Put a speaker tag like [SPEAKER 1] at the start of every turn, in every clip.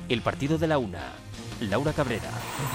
[SPEAKER 1] El partido de la una. Laura Cabrera.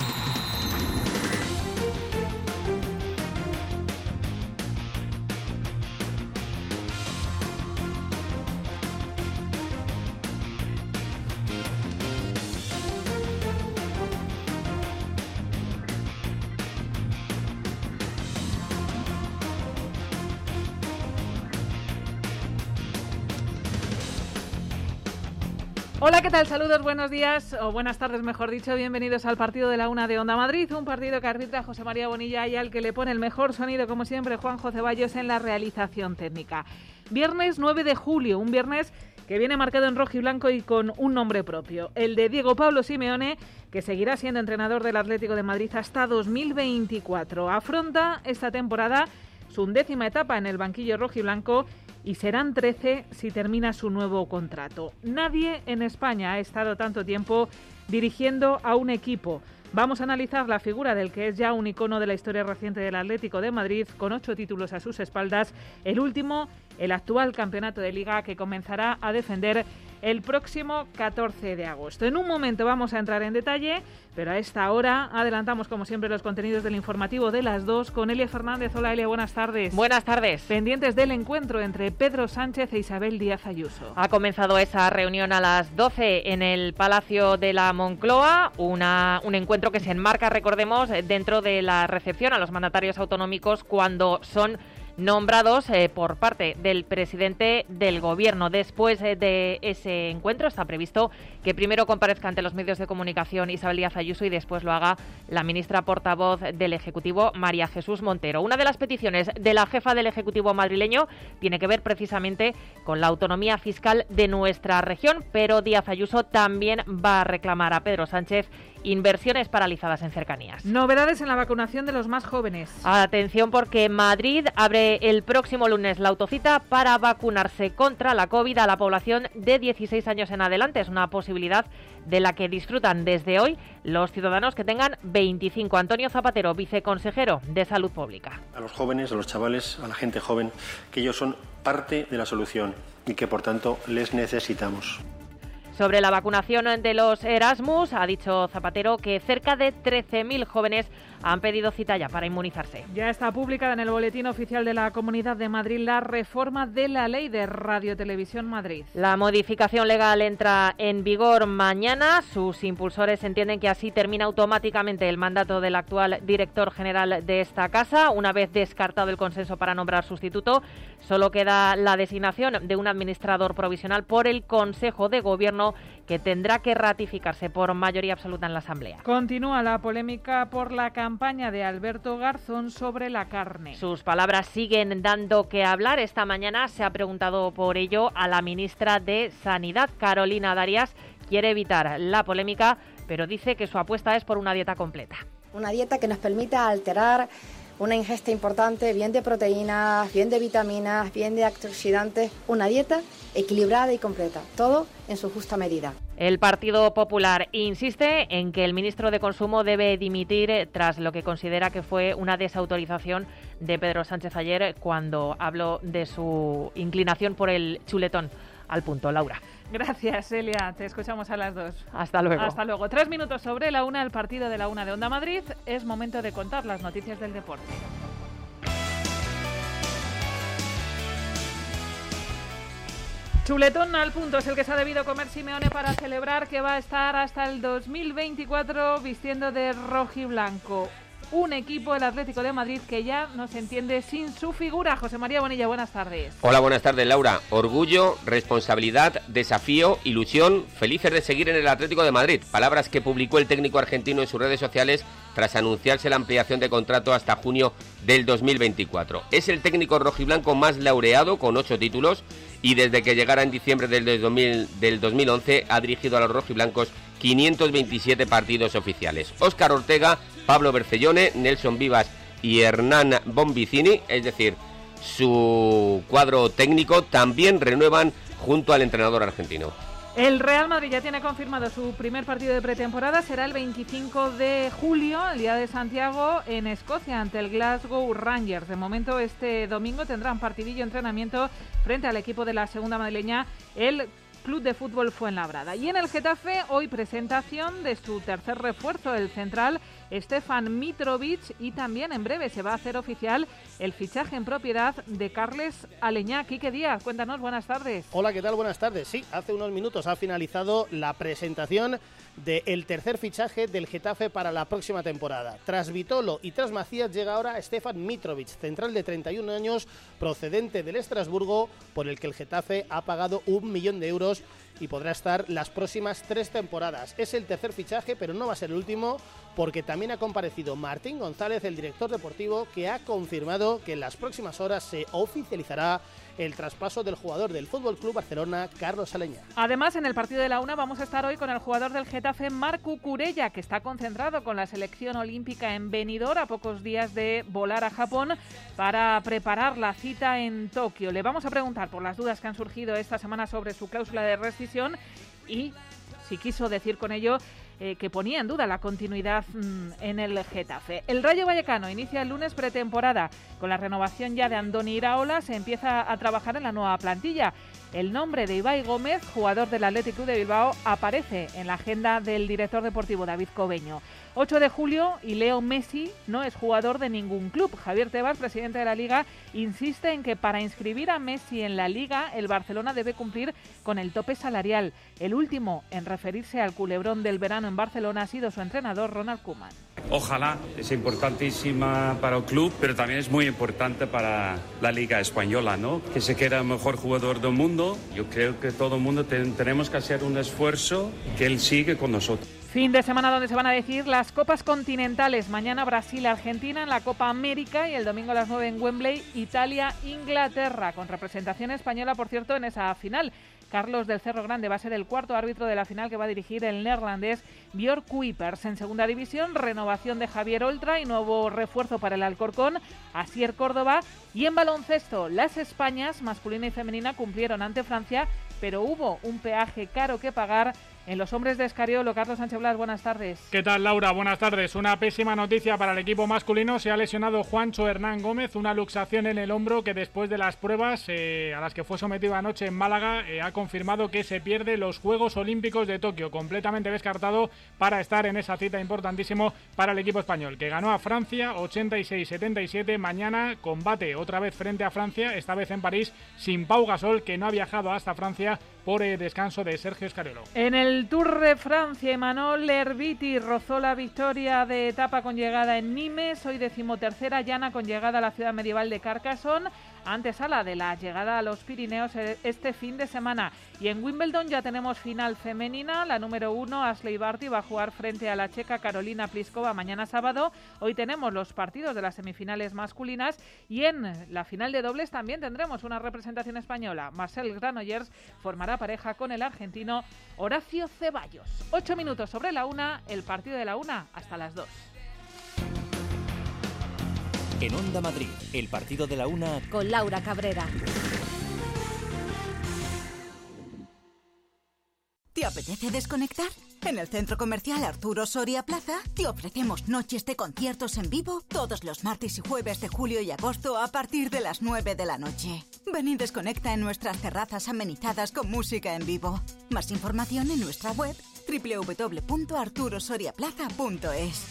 [SPEAKER 2] Hola, ¿qué tal? Saludos, buenos días, o buenas tardes, mejor dicho. Bienvenidos al partido de la una de Onda Madrid, un partido que arbitra José María Bonilla y al que le pone el mejor sonido, como siempre, Juanjo Ceballos en la realización técnica. Viernes 9 de julio, un viernes que viene marcado en rojo y blanco y con un nombre propio, el de Diego Pablo Simeone, que seguirá siendo entrenador del Atlético de Madrid hasta 2024. Afronta esta temporada su 11ª etapa en el banquillo rojo y blanco y serán 13 si termina su nuevo contrato. Nadie en España ha estado tanto tiempo dirigiendo a un equipo. Vamos a analizar la figura del que es ya un icono de la historia reciente del Atlético de Madrid, con 8 títulos a sus espaldas, el último, el actual campeonato de Liga, que comenzará a defender el próximo 14 de agosto. En un momento vamos a entrar en detalle, pero a esta hora adelantamos, como siempre, los contenidos del informativo de las 2 con Elia Fernández. Hola, Elia, buenas tardes.
[SPEAKER 3] Buenas tardes.
[SPEAKER 2] Pendientes del encuentro entre Pedro Sánchez e Isabel Díaz Ayuso.
[SPEAKER 3] Ha comenzado esa reunión a las 12 en el Palacio de la Moncloa, un encuentro que se enmarca, recordemos, dentro de la recepción a los mandatarios autonómicos cuando son nombrados por parte del presidente del Gobierno. Después de ese encuentro está previsto que primero comparezca ante los medios de comunicación Isabel Díaz Ayuso y después lo haga la ministra portavoz del Ejecutivo, María Jesús Montero. Una de las peticiones de la jefa del Ejecutivo madrileño tiene que ver precisamente con la autonomía fiscal de nuestra región, pero Díaz Ayuso también va a reclamar a Pedro Sánchez inversiones paralizadas en cercanías.
[SPEAKER 2] Novedades en la vacunación de los más jóvenes.
[SPEAKER 3] Atención, porque Madrid abre el próximo lunes la autocita para vacunarse contra la COVID a la población de 16 años en adelante. Es una posibilidad de la que disfrutan desde hoy los ciudadanos que tengan 25. Antonio Zapatero, viceconsejero de Salud Pública.
[SPEAKER 4] A los jóvenes, a los chavales, a la gente joven, que ellos son parte de la solución y que por tanto les necesitamos.
[SPEAKER 3] Sobre la vacunación de los Erasmus, ha dicho Zapatero que cerca de 13.000 jóvenes han pedido cita ya para inmunizarse.
[SPEAKER 2] Ya está publicada en el Boletín Oficial de la Comunidad de Madrid la reforma de la Ley de Radio-Televisión Madrid.
[SPEAKER 3] La modificación legal entra en vigor mañana. Sus impulsores entienden que así termina automáticamente el mandato del actual director general de esta casa. Una vez descartado el consenso para nombrar sustituto, solo queda la designación de un administrador provisional por el Consejo de Gobierno, que tendrá que ratificarse por mayoría absoluta en la Asamblea.
[SPEAKER 2] Continúa la polémica por la campaña de Alberto Garzón sobre la carne.
[SPEAKER 3] Sus palabras siguen dando que hablar. Esta mañana se ha preguntado por ello a la ministra de Sanidad, Carolina Darias. Quiere evitar la polémica, pero dice que su apuesta es por una dieta completa.
[SPEAKER 5] Una dieta que nos permita alterar una ingesta importante, bien de proteínas, bien de vitaminas, bien de antioxidantes, una dieta equilibrada y completa, todo en su justa medida.
[SPEAKER 3] El Partido Popular insiste en que el ministro de Consumo debe dimitir tras lo que considera que fue una desautorización de Pedro Sánchez ayer cuando habló de su inclinación por el chuletón al punto. Laura.
[SPEAKER 2] Gracias, Elia. Te escuchamos a las 2.
[SPEAKER 3] Hasta luego.
[SPEAKER 2] Hasta luego. 3 minutos sobre la 1, el partido de la 1 de Onda Madrid. Es momento de contar las noticias del deporte. Chuletón al punto es el que se ha debido comer Simeone para celebrar que va a estar hasta el 2024 vistiendo de rojiblanco. Un equipo, el Atlético de Madrid, que ya no se entiende sin su figura. José María Bonilla, buenas tardes.
[SPEAKER 6] Hola, buenas tardes, Laura. Orgullo, responsabilidad, desafío, ilusión, felices de seguir en el Atlético de Madrid. Palabras que publicó el técnico argentino en sus redes sociales tras anunciarse la ampliación de contrato hasta junio del 2024. Es el técnico rojiblanco más laureado, con 8 títulos, y desde que llegara en diciembre del 2011 ha dirigido a los rojiblancos 527 partidos oficiales. Óscar Ortega, Pablo Bercellone, Nelson Vivas y Hernán Bonvicini, es decir, su cuadro técnico, también renuevan junto al entrenador argentino.
[SPEAKER 2] El Real Madrid ya tiene confirmado su primer partido de pretemporada, será el 25 de julio, el día de Santiago, en Escocia, ante el Glasgow Rangers. De momento, este domingo tendrán partidillo entrenamiento frente al equipo de la segunda madrileña, el Club de Fútbol Fuenlabrada. Y en el Getafe, hoy presentación de su tercer refuerzo, el central Stefan Mitrovic, y también en breve se va a hacer oficial el fichaje en propiedad de Carles Aleñá. Quique Díaz, cuéntanos, buenas tardes.
[SPEAKER 7] Hola, ¿qué tal? Buenas tardes. Sí, hace unos minutos ha finalizado la presentación del tercer fichaje del Getafe para la próxima temporada. Tras Vitolo y tras Macías llega ahora Stefan Mitrovic, central de 31 años, procedente del Estrasburgo, por el que el Getafe ha pagado 1 millón de euros y podrá estar las próximas 3 temporadas. Es el tercer fichaje, pero no va a ser el último, porque también ha comparecido Martín González, el director deportivo, que ha confirmado que en las próximas horas se oficializará el traspaso del jugador del FC Barcelona, Carlos Aleñá.
[SPEAKER 2] Además, en el partido de la una vamos a estar hoy con el jugador del Getafe, Marc Cucurella, que está concentrado con la selección olímpica en Benidorm, a pocos días de volar a Japón para preparar la cita en Tokio. Le vamos a preguntar por las dudas que han surgido esta semana sobre su cláusula de rescisión y si quiso decir con ello que ponía en duda la continuidad en el Getafe. El Rayo Vallecano inicia el lunes pretemporada. Con la renovación ya de Andoni Iraola se empieza a trabajar en la nueva plantilla. El nombre de Ibai Gómez, jugador del Athletic Club de Bilbao, aparece en la agenda del director deportivo David Cobeño. 8 de julio y Leo Messi no es jugador de ningún club. Javier Tebas, presidente de la Liga, insiste en que para inscribir a Messi en la Liga, el Barcelona debe cumplir con el tope salarial. El último en referirse al culebrón del verano en Barcelona ha sido su entrenador, Ronald Koeman.
[SPEAKER 8] Ojalá, es importantísima para el club, pero también es muy importante para la Liga Española, ¿no? Que se quede el mejor jugador del mundo. Yo creo que todo el mundo tenemos que hacer un esfuerzo, que él sigue con nosotros.
[SPEAKER 2] Fin de semana donde se van a decidir las copas continentales. Mañana Brasil-Argentina en la Copa América y el domingo a las 9 en Wembley, Italia-Inglaterra, con representación española, por cierto, en esa final. Carlos del Cerro Grande va a ser el cuarto árbitro de la final que va a dirigir el neerlandés Björk Kuipers. En segunda división, renovación de Javier Oltra y nuevo refuerzo para el Alcorcón, Asier Córdoba. Y en baloncesto, las Españas, masculina y femenina, cumplieron ante Francia, pero hubo un peaje caro que pagar en los hombres de Escariolo. Carlos Sánchez Blas, buenas tardes.
[SPEAKER 9] ¿Qué tal, Laura? Buenas tardes. Una pésima noticia para el equipo masculino. Se ha lesionado Juancho Hernán Gómez, una luxación en el hombro que después de las pruebas a las que fue sometido anoche en Málaga, ha confirmado que se pierde los Juegos Olímpicos de Tokio, completamente descartado para estar en esa cita importantísimo para el equipo español, que ganó a Francia 86-77. Mañana combate otra vez frente a Francia, esta vez en París, sin Pau Gasol, que no ha viajado hasta Francia por el descanso de Sergio Escariolo. En el Tour de Francia, Emmanuel Herbiti rozó la victoria de etapa con llegada en Nimes, hoy 13ª llana con llegada a la ciudad medieval de Carcassonne, antesala de la llegada a los Pirineos este fin de semana. Y en Wimbledon ya tenemos final femenina. La número 1, Ashley Barty, va a jugar frente a la checa Karolina Pliskova mañana sábado. Hoy tenemos los partidos de las semifinales masculinas y en la final de dobles también tendremos una representación española. Marcel Granollers formará pareja con el argentino Horacio Ceballos. 8 minutos sobre la 1, el partido de la 1 hasta las 2.
[SPEAKER 1] En Onda Madrid, el partido de la 1
[SPEAKER 10] con Laura Cabrera. ¿Te apetece desconectar? En el Centro Comercial Arturo Soria Plaza te ofrecemos noches de conciertos en vivo todos los martes y jueves de julio y agosto a partir de las 9 de la noche. Ven y desconecta en nuestras terrazas amenizadas con música en vivo. Más información en nuestra web www.arturosoriaplaza.es.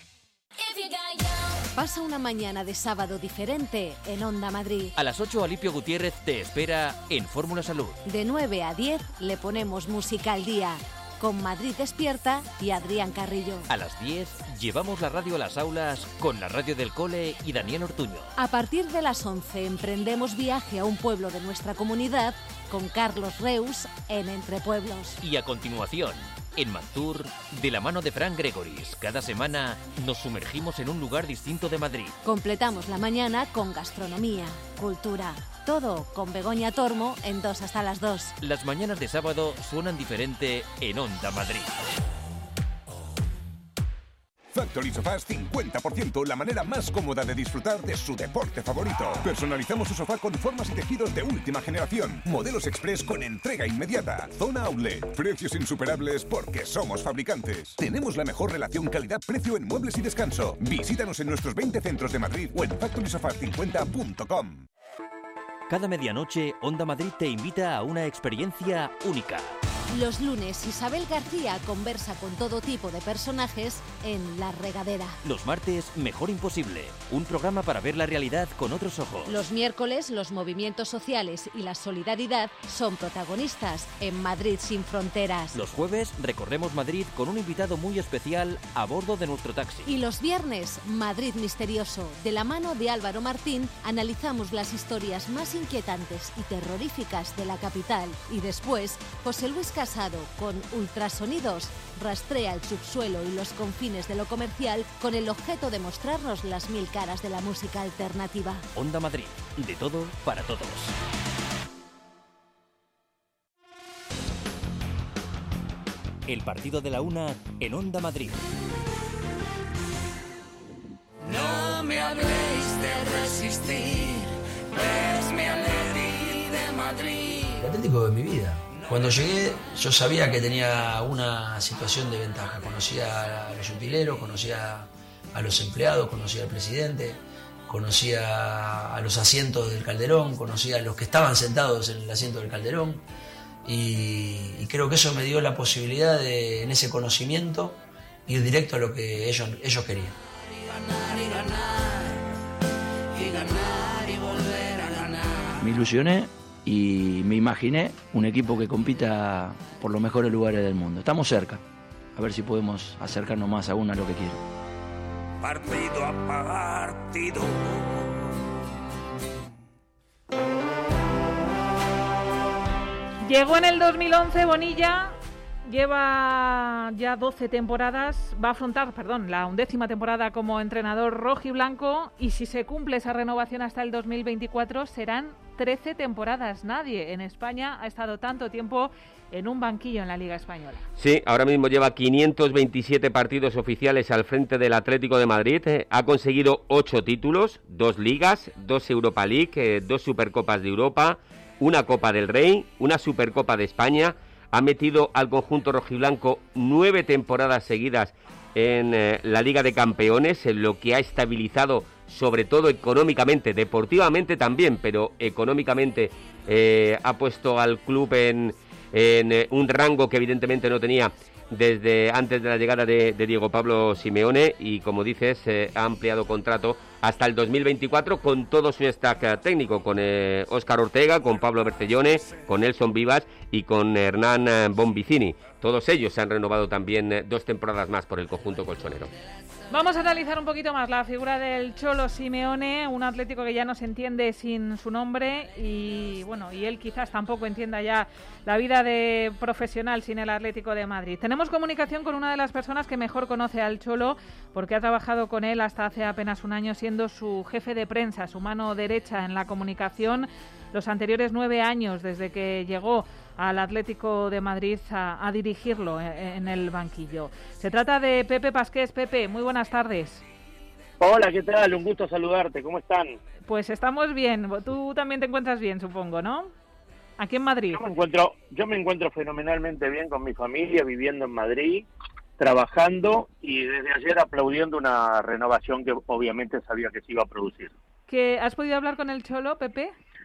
[SPEAKER 11] Pasa una mañana de sábado diferente en Onda Madrid.
[SPEAKER 1] A las 8 Alipio Gutiérrez te espera en Fórmula Salud.
[SPEAKER 11] De 9 a 10 le ponemos música al día, con Madrid Despierta y Adrián Carrillo.
[SPEAKER 1] A las 10 llevamos la radio a las aulas con la radio del cole y Daniel Ortuño.
[SPEAKER 11] A partir de las 11 emprendemos viaje a un pueblo de nuestra comunidad con Carlos Reus en Entre Pueblos.
[SPEAKER 1] Y a continuación, en Mantur, de la mano de Fran Gregoris, cada semana nos sumergimos en un lugar distinto de Madrid.
[SPEAKER 11] Completamos la mañana con gastronomía, cultura, todo con Begoña Tormo en 2 hasta las 2.
[SPEAKER 1] Las mañanas de sábado suenan diferente en Onda Madrid.
[SPEAKER 12] Factory Sofás 50%, la manera más cómoda de disfrutar de su deporte favorito. Personalizamos su sofá con formas y tejidos de última generación. Modelos express con entrega inmediata. Zona Outlet. Precios insuperables porque somos fabricantes. Tenemos la mejor relación calidad-precio en muebles y descanso. Visítanos en nuestros 20 centros de Madrid o en factorysofas50.com.
[SPEAKER 1] Cada medianoche, Onda Madrid te invita a una experiencia única.
[SPEAKER 11] Los lunes, Isabel García conversa con todo tipo de personajes en La Regadera.
[SPEAKER 1] Los martes, Mejor Imposible, un programa para ver la realidad con otros ojos.
[SPEAKER 11] Los miércoles, los movimientos sociales y la solidaridad son protagonistas en Madrid sin fronteras.
[SPEAKER 1] Los jueves, recorremos Madrid con un invitado muy especial a bordo de nuestro taxi.
[SPEAKER 11] Y los viernes, Madrid Misterioso. De la mano de Álvaro Martín, analizamos las historias más inquietantes y terroríficas de la capital. Y después, José Luis Casado, con Ultrasonidos, rastrea el subsuelo y los confines de lo comercial con el objeto de mostrarnos las 1000 caras de la música alternativa.
[SPEAKER 1] Onda Madrid, de todo para todos. El partido de la una en Onda Madrid.
[SPEAKER 13] No me habléis de resistir, es mi Atleti de Madrid.
[SPEAKER 14] El Atlético de mi vida. Cuando llegué yo sabía que tenía una situación de ventaja. Conocía a los utileros, conocía a los empleados, conocía al presidente, conocía a los asientos del Calderón, conocía a los que estaban sentados en el asiento del Calderón y creo que eso me dio la posibilidad de, en ese conocimiento, ir directo a lo que ellos querían.
[SPEAKER 15] Me ilusioné y me imaginé un equipo que compita por los mejores lugares del mundo. Estamos cerca, a ver si podemos acercarnos más aún a lo que quiero.
[SPEAKER 13] Partido a partido.
[SPEAKER 2] Llegó en el 2011 Bonilla, lleva ya 12 temporadas, va a afrontar, la 11ª temporada como entrenador rojiblanco, y si se cumple esa renovación hasta el 2024 serán 13 temporadas. Nadie en España ha estado tanto tiempo en un banquillo en la Liga Española.
[SPEAKER 6] Sí, ahora mismo lleva 527 partidos oficiales al frente del Atlético de Madrid. Ha conseguido 8 títulos, 2 ligas, 2 Europa League, 2 Supercopas de Europa, una Copa del Rey, una Supercopa de España. Ha metido al conjunto rojiblanco 9 temporadas seguidas en la Liga de Campeones, en lo que ha estabilizado sobre todo económicamente, deportivamente también, pero económicamente ha puesto al club en un rango que evidentemente no tenía desde antes de la llegada de Diego Pablo Simeone, y como dices, ha ampliado contrato hasta el 2024 con todo su staff técnico, con Óscar Ortega, con Pablo Bercellone, con Nelson Vivas y con Hernán Bonvicini. Todos ellos se han renovado también 2 temporadas más por el conjunto colchonero.
[SPEAKER 2] Vamos a analizar un poquito más la figura del Cholo Simeone, un Atlético que ya no se entiende sin su nombre y él quizás tampoco entienda ya la vida de profesional sin el Atlético de Madrid. Tenemos comunicación con una de las personas que mejor conoce al Cholo, porque ha trabajado con él hasta hace apenas un año siendo su jefe de prensa, su mano derecha en la comunicación, los anteriores 9 años desde que llegó al Atlético de Madrid a dirigirlo en el banquillo. Se trata de Pepe Pasqués. Pepe, muy buenas tardes.
[SPEAKER 16] Hola, ¿qué tal? Un gusto saludarte. ¿Cómo están?
[SPEAKER 2] Pues estamos bien. Tú también te encuentras bien, supongo, ¿no? Aquí en Madrid.
[SPEAKER 16] Yo me encuentro fenomenalmente bien con mi familia, viviendo en Madrid, trabajando y desde ayer aplaudiendo una renovación que obviamente sabía que se iba a producir.
[SPEAKER 2] ¿Has podido hablar con el Cholo, Pepe?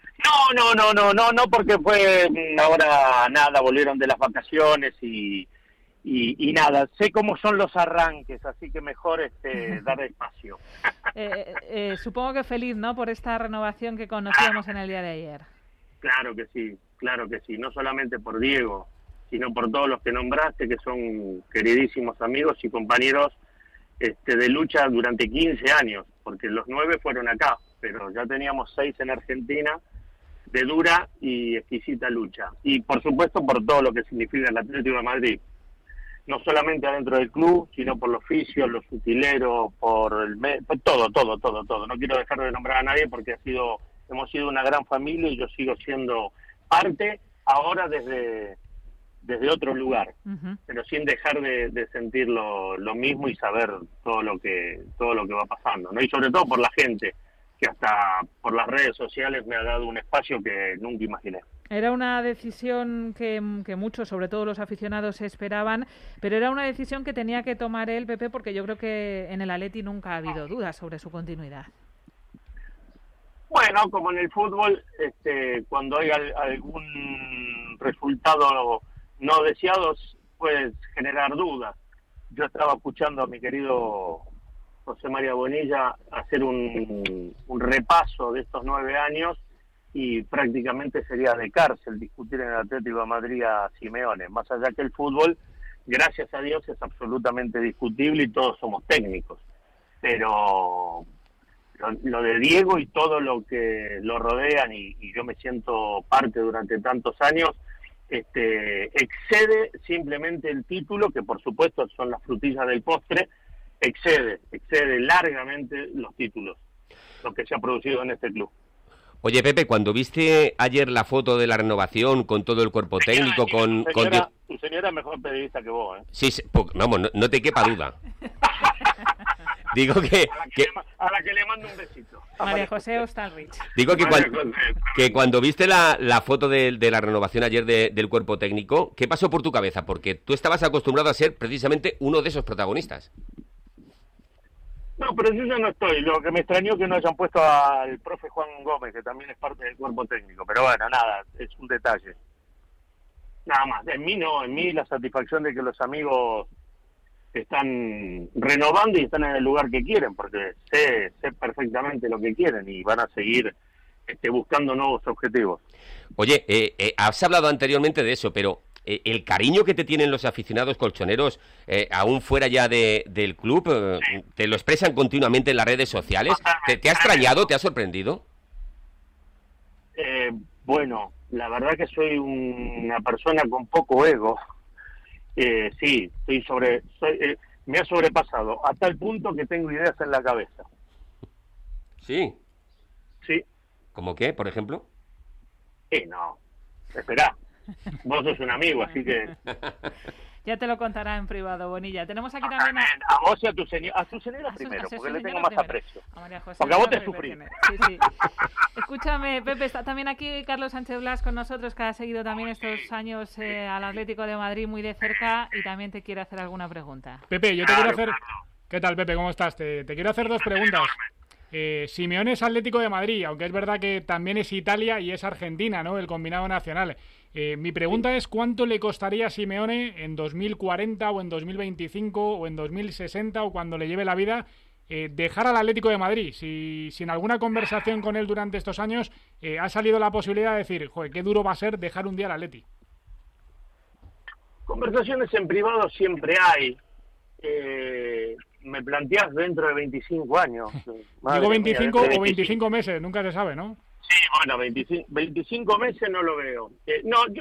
[SPEAKER 16] No, porque fue ahora nada, volvieron de las vacaciones y nada, sé cómo son los arranques, así que mejor dar espacio.
[SPEAKER 2] Supongo que feliz, ¿no?, por esta renovación que conocíamos en el día de ayer.
[SPEAKER 16] Claro que sí, no solamente por Diego, sino por todos los que nombraste, que son queridísimos amigos y compañeros de lucha durante 15 años, porque los 9 fueron acá, pero ya teníamos 6 en Argentina, de dura y exquisita lucha. Y por supuesto por todo lo que significa el Atlético de Madrid, no solamente adentro del club, sino por los oficios, los utileros, por todo. No quiero dejar de nombrar a nadie porque hemos sido una gran familia y yo sigo siendo parte ahora desde otro lugar, pero sin dejar de sentir lo mismo y saber todo lo que va pasando, ¿no? Y sobre todo por la gente, que hasta por las redes sociales me ha dado un espacio que nunca imaginé.
[SPEAKER 2] Era una decisión que muchos, sobre todo los aficionados, esperaban, pero era una decisión que tenía que tomar él, Pepe, porque yo creo que en el Atleti nunca ha habido dudas sobre su continuidad.
[SPEAKER 16] Bueno, como en el fútbol, cuando hay algún resultado no deseado, puede generar dudas. Yo estaba escuchando a mi querido José María Bonilla hacer un repaso de estos 9 años y prácticamente sería de cárcel discutir en el Atlético de Madrid a Simeone. Más allá que el fútbol, gracias a Dios, es absolutamente discutible y todos somos técnicos. Pero lo de Diego y todo lo que lo rodean, y yo me siento parte durante tantos años, excede simplemente el título, que por supuesto son las frutillas del postre, excede largamente los títulos, lo que se ha producido en este club.
[SPEAKER 6] Oye, Pepe, cuando viste ayer la foto de la renovación con todo el cuerpo técnico,
[SPEAKER 16] Tu señora es mejor periodista que vos, ¿eh?
[SPEAKER 6] Sí, vamos, no te quepa duda. Digo que...
[SPEAKER 16] A la que le mando un besito.
[SPEAKER 2] María José Ostalrich.
[SPEAKER 6] Digo que cuando viste la foto de la renovación ayer del cuerpo técnico, ¿qué pasó por tu cabeza? Porque tú estabas acostumbrado a ser precisamente uno de esos protagonistas.
[SPEAKER 16] No, pero yo ya no estoy. Lo que me extrañó es que no hayan puesto al profe Juan Gómez, que también es parte del cuerpo técnico. Pero bueno, nada, es un detalle. Nada más. En mí la satisfacción de que los amigos están renovando y están en el lugar que quieren, porque sé perfectamente lo que quieren y van a seguir buscando nuevos objetivos.
[SPEAKER 6] Oye, has hablado anteriormente de eso, pero el cariño que te tienen los aficionados colchoneros, aún fuera ya del club, ¿te lo expresan continuamente en las redes sociales? ¿Te ha extrañado? ¿Te ha sorprendido?
[SPEAKER 16] Bueno, la verdad que soy una persona con poco ego. Sí, me ha sobrepasado a tal punto que tengo ideas en la cabeza.
[SPEAKER 6] ¿Sí?
[SPEAKER 16] Sí.
[SPEAKER 6] ¿Cómo qué, por ejemplo?
[SPEAKER 16] No, esperá. Vos sos un amigo, así que...
[SPEAKER 2] Ya te lo contará en privado, Bonilla. Tenemos aquí también
[SPEAKER 16] a vos y a tu señora primero, porque le tengo más aprecio.
[SPEAKER 2] A María José,
[SPEAKER 16] porque a vos te sufrí.
[SPEAKER 2] Sí. Escúchame, Pepe, está también aquí Carlos Sánchez Blas con nosotros, que ha seguido también estos años al Atlético de Madrid muy de cerca y también te quiere hacer alguna pregunta.
[SPEAKER 9] Pepe, yo te quiero hacer... ¿Qué tal, Pepe? ¿Cómo estás? Te quiero hacer 2 preguntas. Simeone es Atlético de Madrid, aunque es verdad que también es Italia y es Argentina, ¿no? El combinado nacional. Mi pregunta es ¿cuánto le costaría a Simeone en 2040 o en 2025 o en 2060 o cuando le lleve la vida dejar al Atlético de Madrid? Si en alguna conversación con él durante estos años ha salido la posibilidad de decir, joder, qué duro va a ser dejar un día al Atleti.
[SPEAKER 16] Conversaciones en privado siempre hay. Me planteás dentro de 25 años.
[SPEAKER 9] Digo 25 o 25 meses, nunca se sabe, ¿no?
[SPEAKER 16] Sí, bueno, 25 meses no lo veo. Yo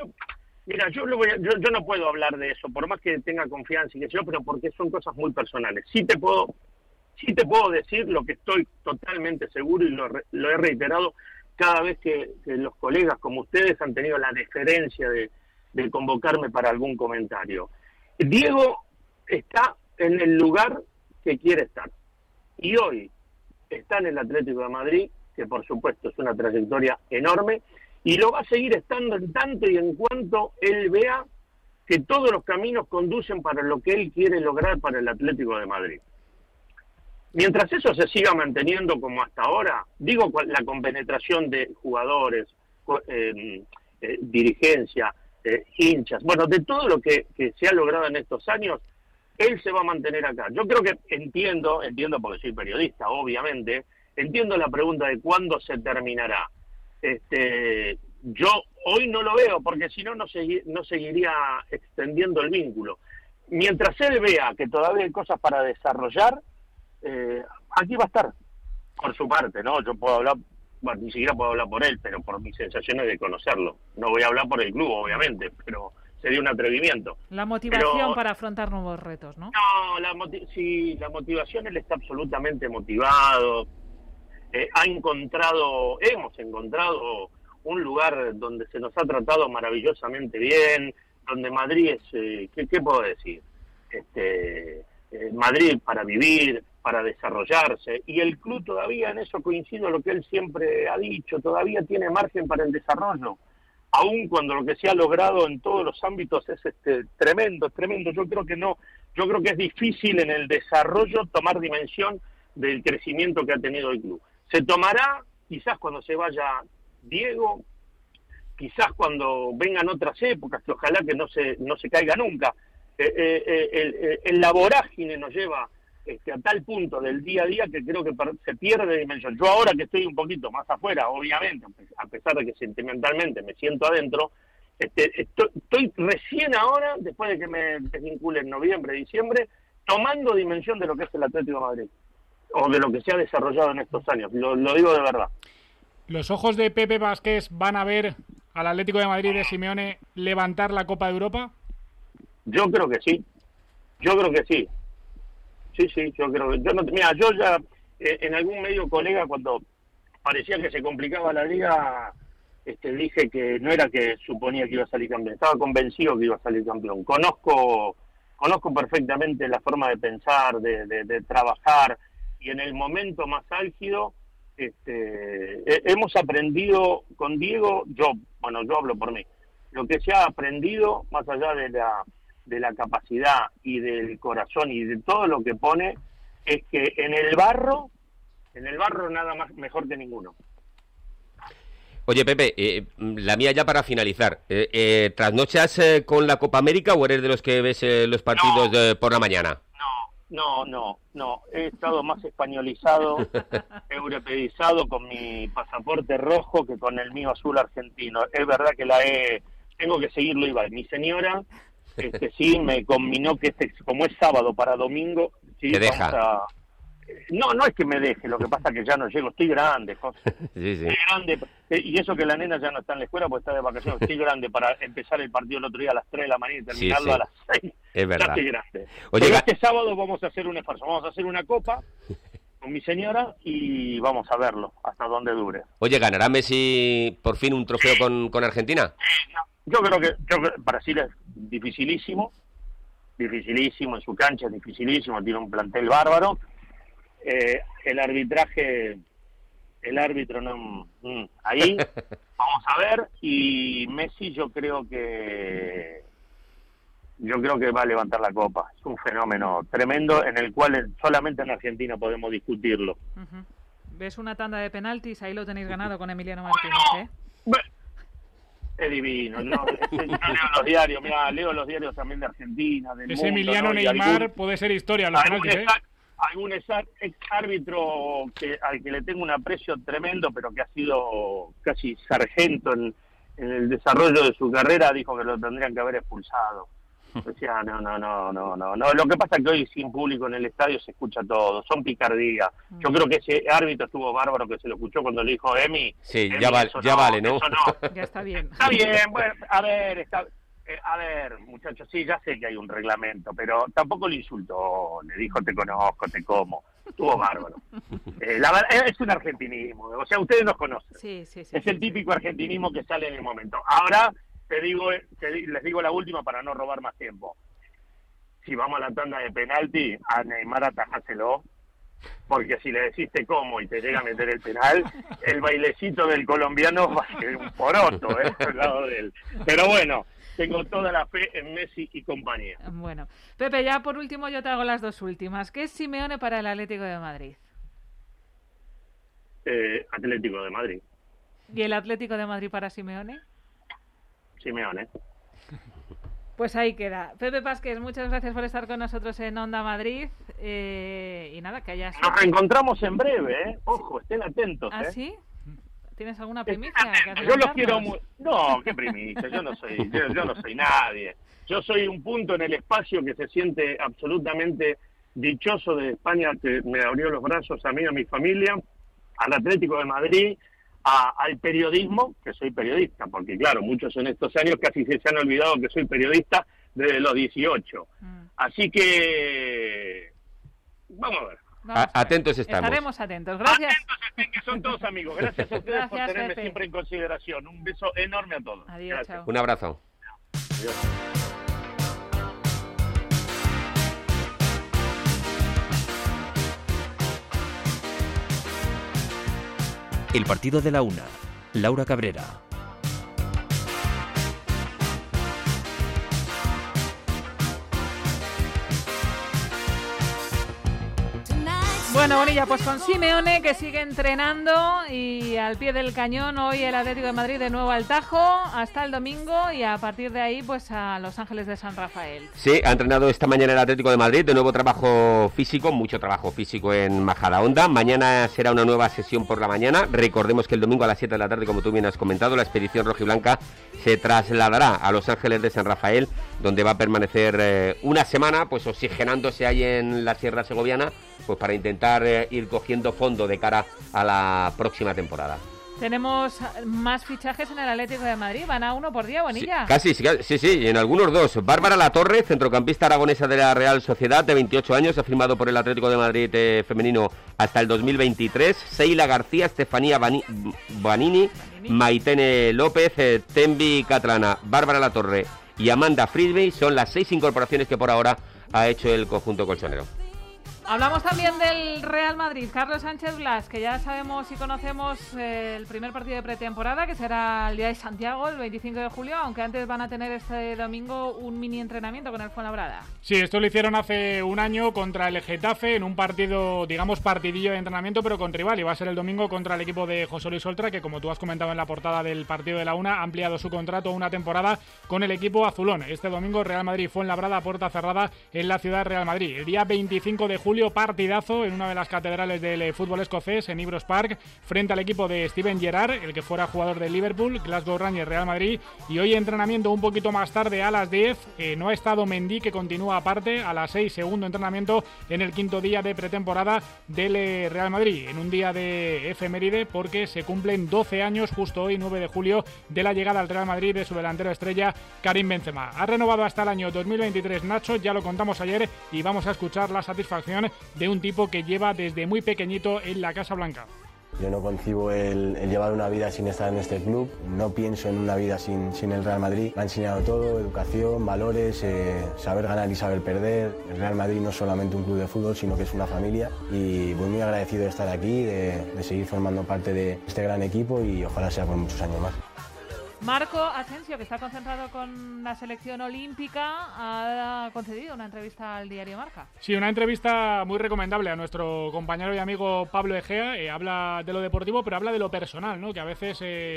[SPEAKER 16] no puedo hablar de eso, por más que tenga confianza y que yo, pero porque son cosas muy personales. Sí te puedo decir lo que estoy totalmente seguro y lo he reiterado cada vez que los colegas como ustedes han tenido la deferencia de convocarme para algún comentario. Diego está en el lugar que quiere estar. Y hoy está en el Atlético de Madrid, que por supuesto es una trayectoria enorme, y lo va a seguir estando en tanto y en cuanto él vea que todos los caminos conducen para lo que él quiere lograr para el Atlético de Madrid. Mientras eso se siga manteniendo como hasta ahora, digo la compenetración de jugadores, dirigencia, hinchas, bueno, de todo lo que se ha logrado en estos años, él se va a mantener acá. Yo creo que entiendo porque soy periodista, obviamente, entiendo la pregunta de cuándo se terminará. Yo hoy no lo veo, porque si no seguiría extendiendo el vínculo. Mientras él vea que todavía hay cosas para desarrollar, aquí va a estar, por su parte, ¿no? Yo puedo hablar, bueno, ni siquiera puedo hablar por él, pero por mis sensaciones de conocerlo. No voy a hablar por el club, obviamente, pero sería un atrevimiento.
[SPEAKER 2] La motivación para afrontar nuevos retos, ¿no?
[SPEAKER 16] No, la motivación, él está absolutamente motivado. Hemos encontrado un lugar donde se nos ha tratado maravillosamente bien, donde Madrid es, ¿qué puedo decir? Madrid para vivir, para desarrollarse, y el club todavía, en eso coincido lo que él siempre ha dicho, todavía tiene margen para el desarrollo, aun cuando lo que se ha logrado en todos los ámbitos es tremendo. Yo creo que es difícil en el desarrollo tomar dimensión del crecimiento que ha tenido el club. Se tomará quizás cuando se vaya Diego, quizás cuando vengan otras épocas, que ojalá que no se caiga nunca. La vorágine nos lleva a tal punto del día a día que creo que se pierde dimensión. Yo ahora que estoy un poquito más afuera, obviamente, a pesar de que sentimentalmente me siento adentro, estoy recién ahora, después de que me desvincule en noviembre, diciembre, tomando dimensión de lo que es el Atlético de Madrid, o de lo que se ha desarrollado en estos años, lo digo de verdad.
[SPEAKER 9] ¿Los ojos de Pepe Vázquez van a ver al Atlético de Madrid de Simeone levantar la Copa de Europa?
[SPEAKER 16] Yo creo que sí. Sí, yo creo que... yo ya en algún medio colega, cuando parecía que se complicaba la liga, dije que no era que suponía que iba a salir campeón, estaba convencido que iba a salir campeón. Conozco perfectamente la forma de pensar, de trabajar, y en el momento más álgido hemos aprendido con Diego, yo hablo por mí, lo que se ha aprendido, más allá de la capacidad y del corazón y de todo lo que pone, es que en el barro nada más mejor que ninguno.
[SPEAKER 6] Oye, Pepe, la mía ya para finalizar. ¿Trasnochas con la Copa América o eres de los que ves los partidos por la mañana?
[SPEAKER 16] No. He estado más españolizado, europeizado con mi pasaporte rojo que con el mío azul argentino. Es verdad que tengo que seguirlo igual. Mi señora, sí, me combinó que como es sábado para domingo, sí,
[SPEAKER 6] te deja.
[SPEAKER 16] No es que me deje, lo que pasa es que ya no llego, estoy grande, José.
[SPEAKER 6] Sí.
[SPEAKER 16] Estoy grande, y eso que la nena ya no está en la escuela porque está de vacaciones, estoy grande para empezar el partido el otro día a las 3 de la mañana y terminarlo a las 6.
[SPEAKER 6] Es verdad.
[SPEAKER 16] Ya estoy grande.
[SPEAKER 6] Oye,
[SPEAKER 16] pero este sábado vamos a hacer un esfuerzo, vamos a hacer una copa con mi señora y vamos a verlo hasta donde dure.
[SPEAKER 6] Oye, ¿ganará Messi por fin un trofeo con Argentina?
[SPEAKER 16] Yo creo que Brasil es dificilísimo en su cancha, es dificilísimo, tiene un plantel bárbaro. El árbitro no, ahí vamos a ver, y Messi yo creo que va a levantar la copa. Es un fenómeno tremendo en el cual solamente en Argentina podemos discutirlo.
[SPEAKER 2] Uh-huh. ¿Ves una tanda de penaltis? Ahí lo tenéis ganado con Emiliano Martínez,
[SPEAKER 16] Es divino, yo leo los diarios, leo los diarios también de Argentina, del
[SPEAKER 9] ese
[SPEAKER 16] mundo,
[SPEAKER 9] Emiliano Neymar puede ser historia los penaltis,
[SPEAKER 16] algún ex árbitro al que le tengo un aprecio tremendo, pero que ha sido casi sargento en el desarrollo de su carrera, dijo que lo tendrían que haber expulsado. Decía, no. Lo que pasa es que hoy sin público en el estadio se escucha todo, son picardías. Yo creo que ese árbitro estuvo bárbaro, que se lo escuchó cuando le dijo Emi.
[SPEAKER 6] Sí, Emi, ya vale, ¿no?
[SPEAKER 2] Ya está bien.
[SPEAKER 16] Está bien, bueno, a ver, muchachos, sí, ya sé que hay un reglamento, pero tampoco le insultó, le dijo te conozco, te como. Estuvo bárbaro. La verdad, es un argentinismo, o sea, ustedes nos conocen.
[SPEAKER 2] Sí,
[SPEAKER 16] es el típico argentinismo que sale en el momento. Ahora les digo la última para no robar más tiempo. Si vamos a la tanda de penalti, a Neymar atajáselo, porque si le decís te como y te llega a meter el penal, el bailecito del colombiano va a ser un poroto, al lado de él. Pero bueno, tengo toda la fe en Messi y compañía.
[SPEAKER 2] Bueno, Pepe, ya por último yo te hago las dos últimas. ¿Qué es Simeone para el Atlético de Madrid?
[SPEAKER 16] Atlético de Madrid.
[SPEAKER 2] ¿Y el Atlético de Madrid para Simeone?
[SPEAKER 16] Simeone.
[SPEAKER 2] Pues ahí queda. Pepe Vázquez, muchas gracias por estar con nosotros en Onda Madrid. Y nada, que hayas...
[SPEAKER 16] Nos reencontramos en breve, Ojo, estén atentos,
[SPEAKER 2] ¿Ah, sí? ¿Tienes alguna primicia?
[SPEAKER 16] Yo los quiero muy... No, qué primicia, yo no soy nadie. Yo soy un punto en el espacio que se siente absolutamente dichoso de España, que me abrió los brazos a mí, a mi familia, al Atlético de Madrid, al periodismo, que soy periodista, porque claro, muchos en estos años casi se han olvidado que soy periodista desde los 18. Así que vamos a ver.
[SPEAKER 6] Atentos estamos.
[SPEAKER 2] Estaremos atentos. Gracias.
[SPEAKER 16] Atentos, que son todos amigos. Gracias a ustedes por tenerme Pepe. Siempre en consideración. Un beso enorme a todos.
[SPEAKER 2] Adiós, chao.
[SPEAKER 6] Un abrazo.
[SPEAKER 16] Adiós.
[SPEAKER 1] El partido de la una. Laura Cabrera.
[SPEAKER 2] Bueno, Bonilla, pues con Simeone, que sigue entrenando y al pie del cañón. Hoy el Atlético de Madrid de nuevo al Tajo hasta el domingo y a partir de ahí pues a Los Ángeles de San Rafael.
[SPEAKER 6] Sí, ha entrenado esta mañana el Atlético de Madrid, de nuevo trabajo físico, mucho trabajo físico en Majadahonda. Mañana será una nueva sesión por la mañana. Recordemos que el domingo a las 7 de la tarde, como tú bien has comentado, la expedición rojiblanca se trasladará a Los Ángeles de San Rafael, donde va a permanecer una semana, pues oxigenándose ahí en la Sierra Segoviana, pues para intentar ir cogiendo fondo de cara a la próxima temporada.
[SPEAKER 2] Tenemos más fichajes en el Atlético de Madrid, van a uno por día, Bonilla.
[SPEAKER 6] Sí, y en algunos dos. Bárbara Latorre, centrocampista aragonesa de la Real Sociedad, de 28 años, ha firmado por el Atlético de Madrid femenino hasta el 2023. Seila García, Estefanía Banini, Maitene López, Tembi Catlana, Bárbara Latorre y Amanda Frisbee son las 6 incorporaciones que por ahora ha hecho el conjunto colchonero.
[SPEAKER 2] Hablamos también del Real Madrid, Carlos Sánchez Blas, que ya sabemos y conocemos el primer partido de pretemporada, que será el día de Santiago, el 25 de julio, aunque antes van a tener este domingo un mini entrenamiento con el Fuenlabrada.
[SPEAKER 9] Sí, esto lo hicieron hace un año contra el Getafe, en un partido, digamos, partidillo de entrenamiento, pero con rival, y va a ser el domingo contra el equipo de José Luis Oltra, que como tú has comentado en la portada del partido de la UNA, ha ampliado su contrato una temporada con el equipo azulón. Este domingo Real Madrid Fuenlabrada, puerta cerrada en la ciudad de Real Madrid. El día 25 de julio, partidazo en una de las catedrales del fútbol escocés, en Ibrox Park, frente al equipo de Steven Gerrard, el que fuera jugador del Liverpool, Glasgow Rangers, Real Madrid. Y hoy entrenamiento un poquito más tarde, a las 10, no ha estado Mendy, que continúa aparte, a las 6, segundo entrenamiento en el quinto día de pretemporada del Real Madrid, en un día de efeméride porque se cumplen 12 años justo hoy, 9 de julio, de la llegada al Real Madrid de su delantero estrella Karim Benzema. Ha renovado hasta el año 2023 Nacho, ya lo contamos ayer, y vamos a escuchar la satisfacción de un tipo que lleva desde muy pequeñito en la Casa Blanca.
[SPEAKER 17] Yo no concibo el llevar una vida sin estar en este club, no pienso en una vida sin el Real Madrid. Me ha enseñado todo, educación, valores, saber ganar y saber perder. El Real Madrid no es solamente un club de fútbol, sino que es una familia, y voy muy agradecido de estar aquí, de seguir formando parte de este gran equipo, y ojalá sea por muchos años más.
[SPEAKER 2] Marco Asensio, que está concentrado con la selección olímpica, ha concedido una entrevista al diario Marca.
[SPEAKER 9] Sí, una entrevista muy recomendable a nuestro compañero y amigo Pablo Egea. Habla de lo deportivo, pero habla de lo personal, ¿no? Que a veces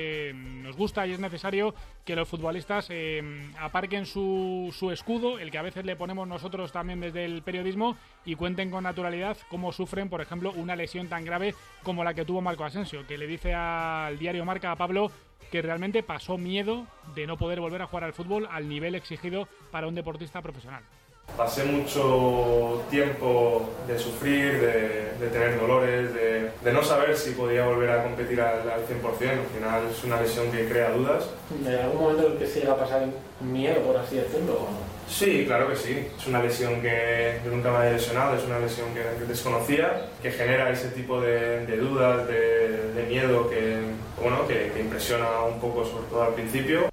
[SPEAKER 9] nos gusta y es necesario que los futbolistas aparquen su escudo, el que a veces le ponemos nosotros también desde el periodismo, y cuenten con naturalidad cómo sufren, por ejemplo, una lesión tan grave como la que tuvo Marco Asensio, que le dice al diario Marca, a Pablo, que realmente pasó miedo de no poder volver a jugar al fútbol al nivel exigido para un deportista profesional.
[SPEAKER 18] Pasé mucho tiempo de sufrir, de tener dolores, de no saber si podía volver a competir al 100%. Al final es una lesión que crea dudas.
[SPEAKER 19] ¿En algún momento en que se llega a pasar miedo, por así decirlo, o no?
[SPEAKER 18] Sí, claro que sí. Es una lesión que yo nunca me había lesionado, es una lesión que desconocía, que genera ese tipo de dudas, de miedo que impresiona un poco, sobre todo al principio.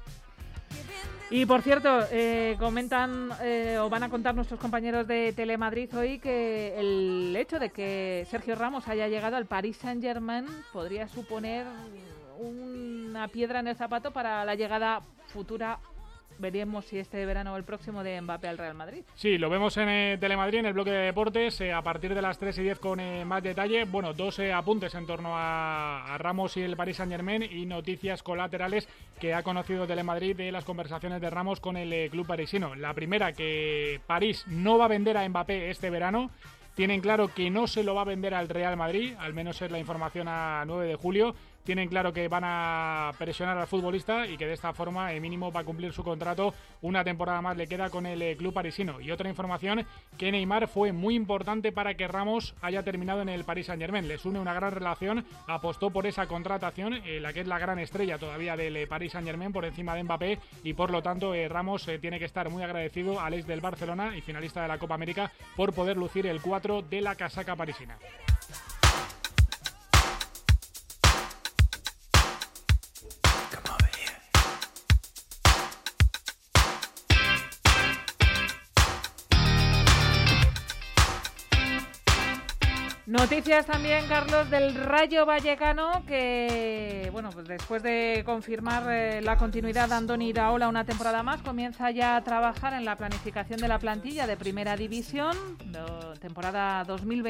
[SPEAKER 2] Y por cierto, comentan o van a contar nuestros compañeros de Telemadrid hoy que el hecho de que Sergio Ramos haya llegado al Paris Saint-Germain podría suponer una piedra en el zapato para la llegada futura. Veremos si este verano o el próximo, de Mbappé al Real Madrid.
[SPEAKER 9] Sí, lo vemos en Telemadrid, en el bloque de deportes, a partir de las 3:10 con más detalle. Bueno, 2 apuntes en torno a Ramos y el Paris Saint-Germain, y noticias colaterales que ha conocido Telemadrid de las conversaciones de Ramos con el club parisino. La primera, que París no va a vender a Mbappé este verano. Tienen claro que no se lo va a vender al Real Madrid, al menos es la información a 9 de julio. Tienen claro que van a presionar al futbolista y que de esta forma, mínimo, va a cumplir su contrato. Una temporada más le queda con el club parisino. Y otra información, que Neymar fue muy importante para que Ramos haya terminado en el Paris Saint-Germain. Les une una gran relación, apostó por esa contratación, la que es la gran estrella todavía del Paris Saint-Germain por encima de Mbappé, y por lo tanto Ramos tiene que estar muy agradecido al ex del Barcelona y finalista de la Copa América por poder lucir el 4 de la casaca parisina.
[SPEAKER 2] Noticias también, Carlos, del Rayo Vallecano, que, bueno, pues después de confirmar la continuidad de Andoni Iraola una temporada más, comienza ya a trabajar en la planificación de la plantilla de Primera División, temporada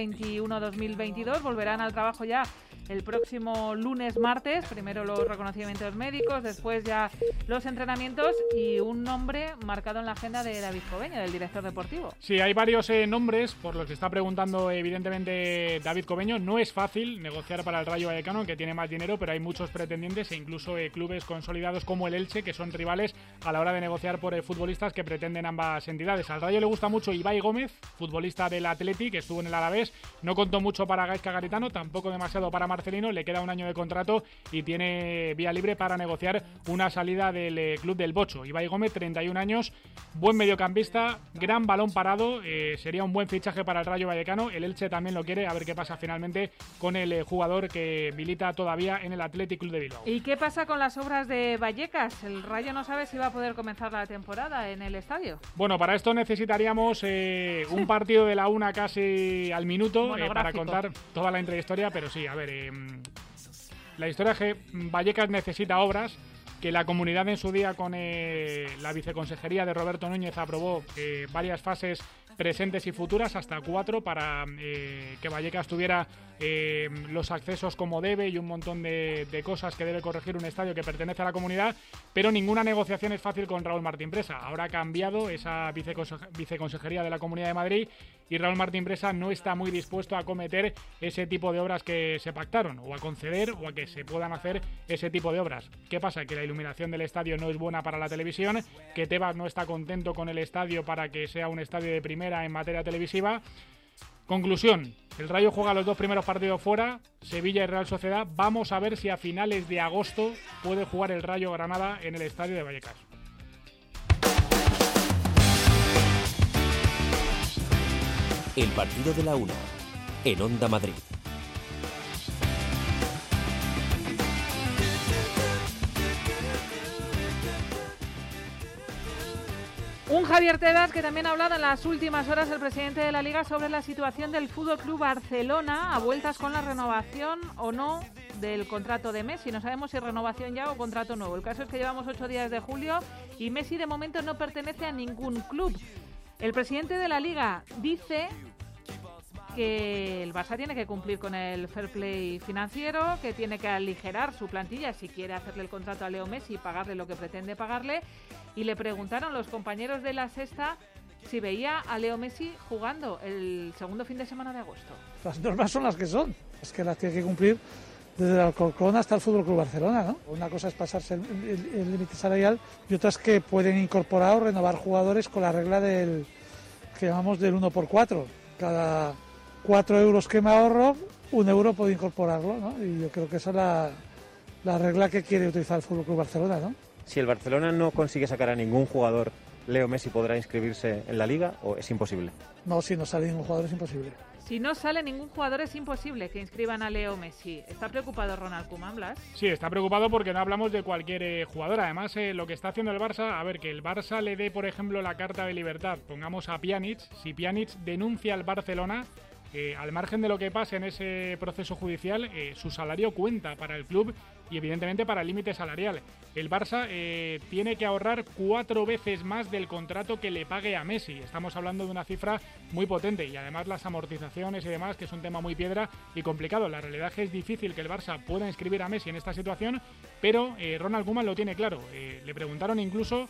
[SPEAKER 2] 2021-2022. Volverán al trabajo ya el próximo lunes, martes. Primero los reconocimientos médicos, después ya los entrenamientos y un nombre marcado en la agenda de David Cobeño, del director deportivo.
[SPEAKER 9] Sí, hay varios nombres por los que está preguntando evidentemente David Cobeño. No es fácil negociar para el Rayo Vallecano, que tiene más dinero, pero hay muchos pretendientes e incluso clubes consolidados como el Elche, que son rivales a la hora de negociar por futbolistas que pretenden ambas entidades. Al Rayo le gusta mucho Ibai Gómez, futbolista del Athletic, que estuvo en el Alavés. No contó mucho para Gaizka Garitano, tampoco demasiado para Marcelino. Le queda un año de contrato y tiene vía libre para negociar una salida del club del Bocho. Ibai Gómez, 31 años, buen mediocampista, gran balón parado, sería un buen fichaje para el Rayo Vallecano. El Elche también lo quiere, a ver qué pasa finalmente con el jugador que milita todavía en el Athletic Club de Bilbao.
[SPEAKER 2] ¿Y qué pasa con las obras de Vallecas? El Rayo no sabe si va a poder comenzar la temporada en el estadio.
[SPEAKER 9] Bueno, para esto necesitaríamos un partido de la una casi al minuto para contar toda la intrahistoria, pero sí, a ver, la historia es que Vallecas necesita obras, que la comunidad en su día con la viceconsejería de Roberto Núñez aprobó varias fases presentes y futuras, hasta 4, para que Vallecas tuviera los accesos como debe y un montón de cosas que debe corregir un estadio que pertenece a la comunidad, pero ninguna negociación es fácil con Raúl Martín Presa. Ahora ha cambiado esa viceconsejería de la Comunidad de Madrid y Raúl Martín Presa no está muy dispuesto a acometer ese tipo de obras que se pactaron, o a conceder o a que se puedan hacer ese tipo de obras. ¿Qué pasa? Que la iluminación del estadio no es buena para la televisión, que Tebas no está contento con el estadio para que sea un estadio de primera en materia televisiva. Conclusión, el Rayo juega los 2 primeros partidos fuera, Sevilla y Real Sociedad. Vamos a ver si a finales de agosto puede jugar el Rayo Granada en el estadio de Vallecas.
[SPEAKER 1] El partido de la 1 en Onda Madrid.
[SPEAKER 2] Un Javier Tebas que también ha hablado en las últimas horas, el presidente de la Liga, sobre la situación del Fútbol Club Barcelona a vueltas con la renovación o no del contrato de Messi. No sabemos si renovación ya o contrato nuevo. El caso es que llevamos 8 días de julio y Messi de momento no pertenece a ningún club. El presidente de la Liga dice que el Barça tiene que cumplir con el fair play financiero, que tiene que aligerar su plantilla si quiere hacerle el contrato a Leo Messi y pagarle lo que pretende pagarle. Y le preguntaron los compañeros de La Sexta si veía a Leo Messi jugando el segundo fin de semana de agosto.
[SPEAKER 20] Las normas son las que son, es que las tiene que cumplir desde el Alcorcón hasta el Fútbol Club Barcelona, ¿no? Una cosa es pasarse el límite salarial y otra es que pueden incorporar o renovar jugadores con la regla del que llamamos del 1x4. Cada 4 euros que me ahorro, 1 euro puedo incorporarlo, ¿no? Y yo creo que esa es la regla que quiere utilizar el Fútbol Club Barcelona, ¿no?
[SPEAKER 21] Si el Barcelona no consigue sacar a ningún jugador, ¿Leo Messi podrá inscribirse en la Liga o es imposible?
[SPEAKER 20] No, si no sale ningún jugador es imposible.
[SPEAKER 2] Si no sale ningún jugador es imposible que inscriban a Leo Messi. ¿Está preocupado Ronald Koeman, Blas?
[SPEAKER 9] Sí, está preocupado porque no hablamos de cualquier jugador. Además, lo que está haciendo el Barça, a ver, que el Barça le dé, por ejemplo, la carta de libertad. Pongamos a Pjanic. Si Pjanic denuncia al Barcelona, al margen de lo que pase en ese proceso judicial, su salario cuenta para el club y evidentemente para el límite salarial. El Barça tiene que ahorrar 4 veces más del contrato que le pague a Messi. Estamos hablando de una cifra muy potente y además las amortizaciones y demás, que es un tema muy piedra y complicado. La realidad es que es difícil que el Barça pueda inscribir a Messi en esta situación, pero Ronald Koeman lo tiene claro. Le preguntaron incluso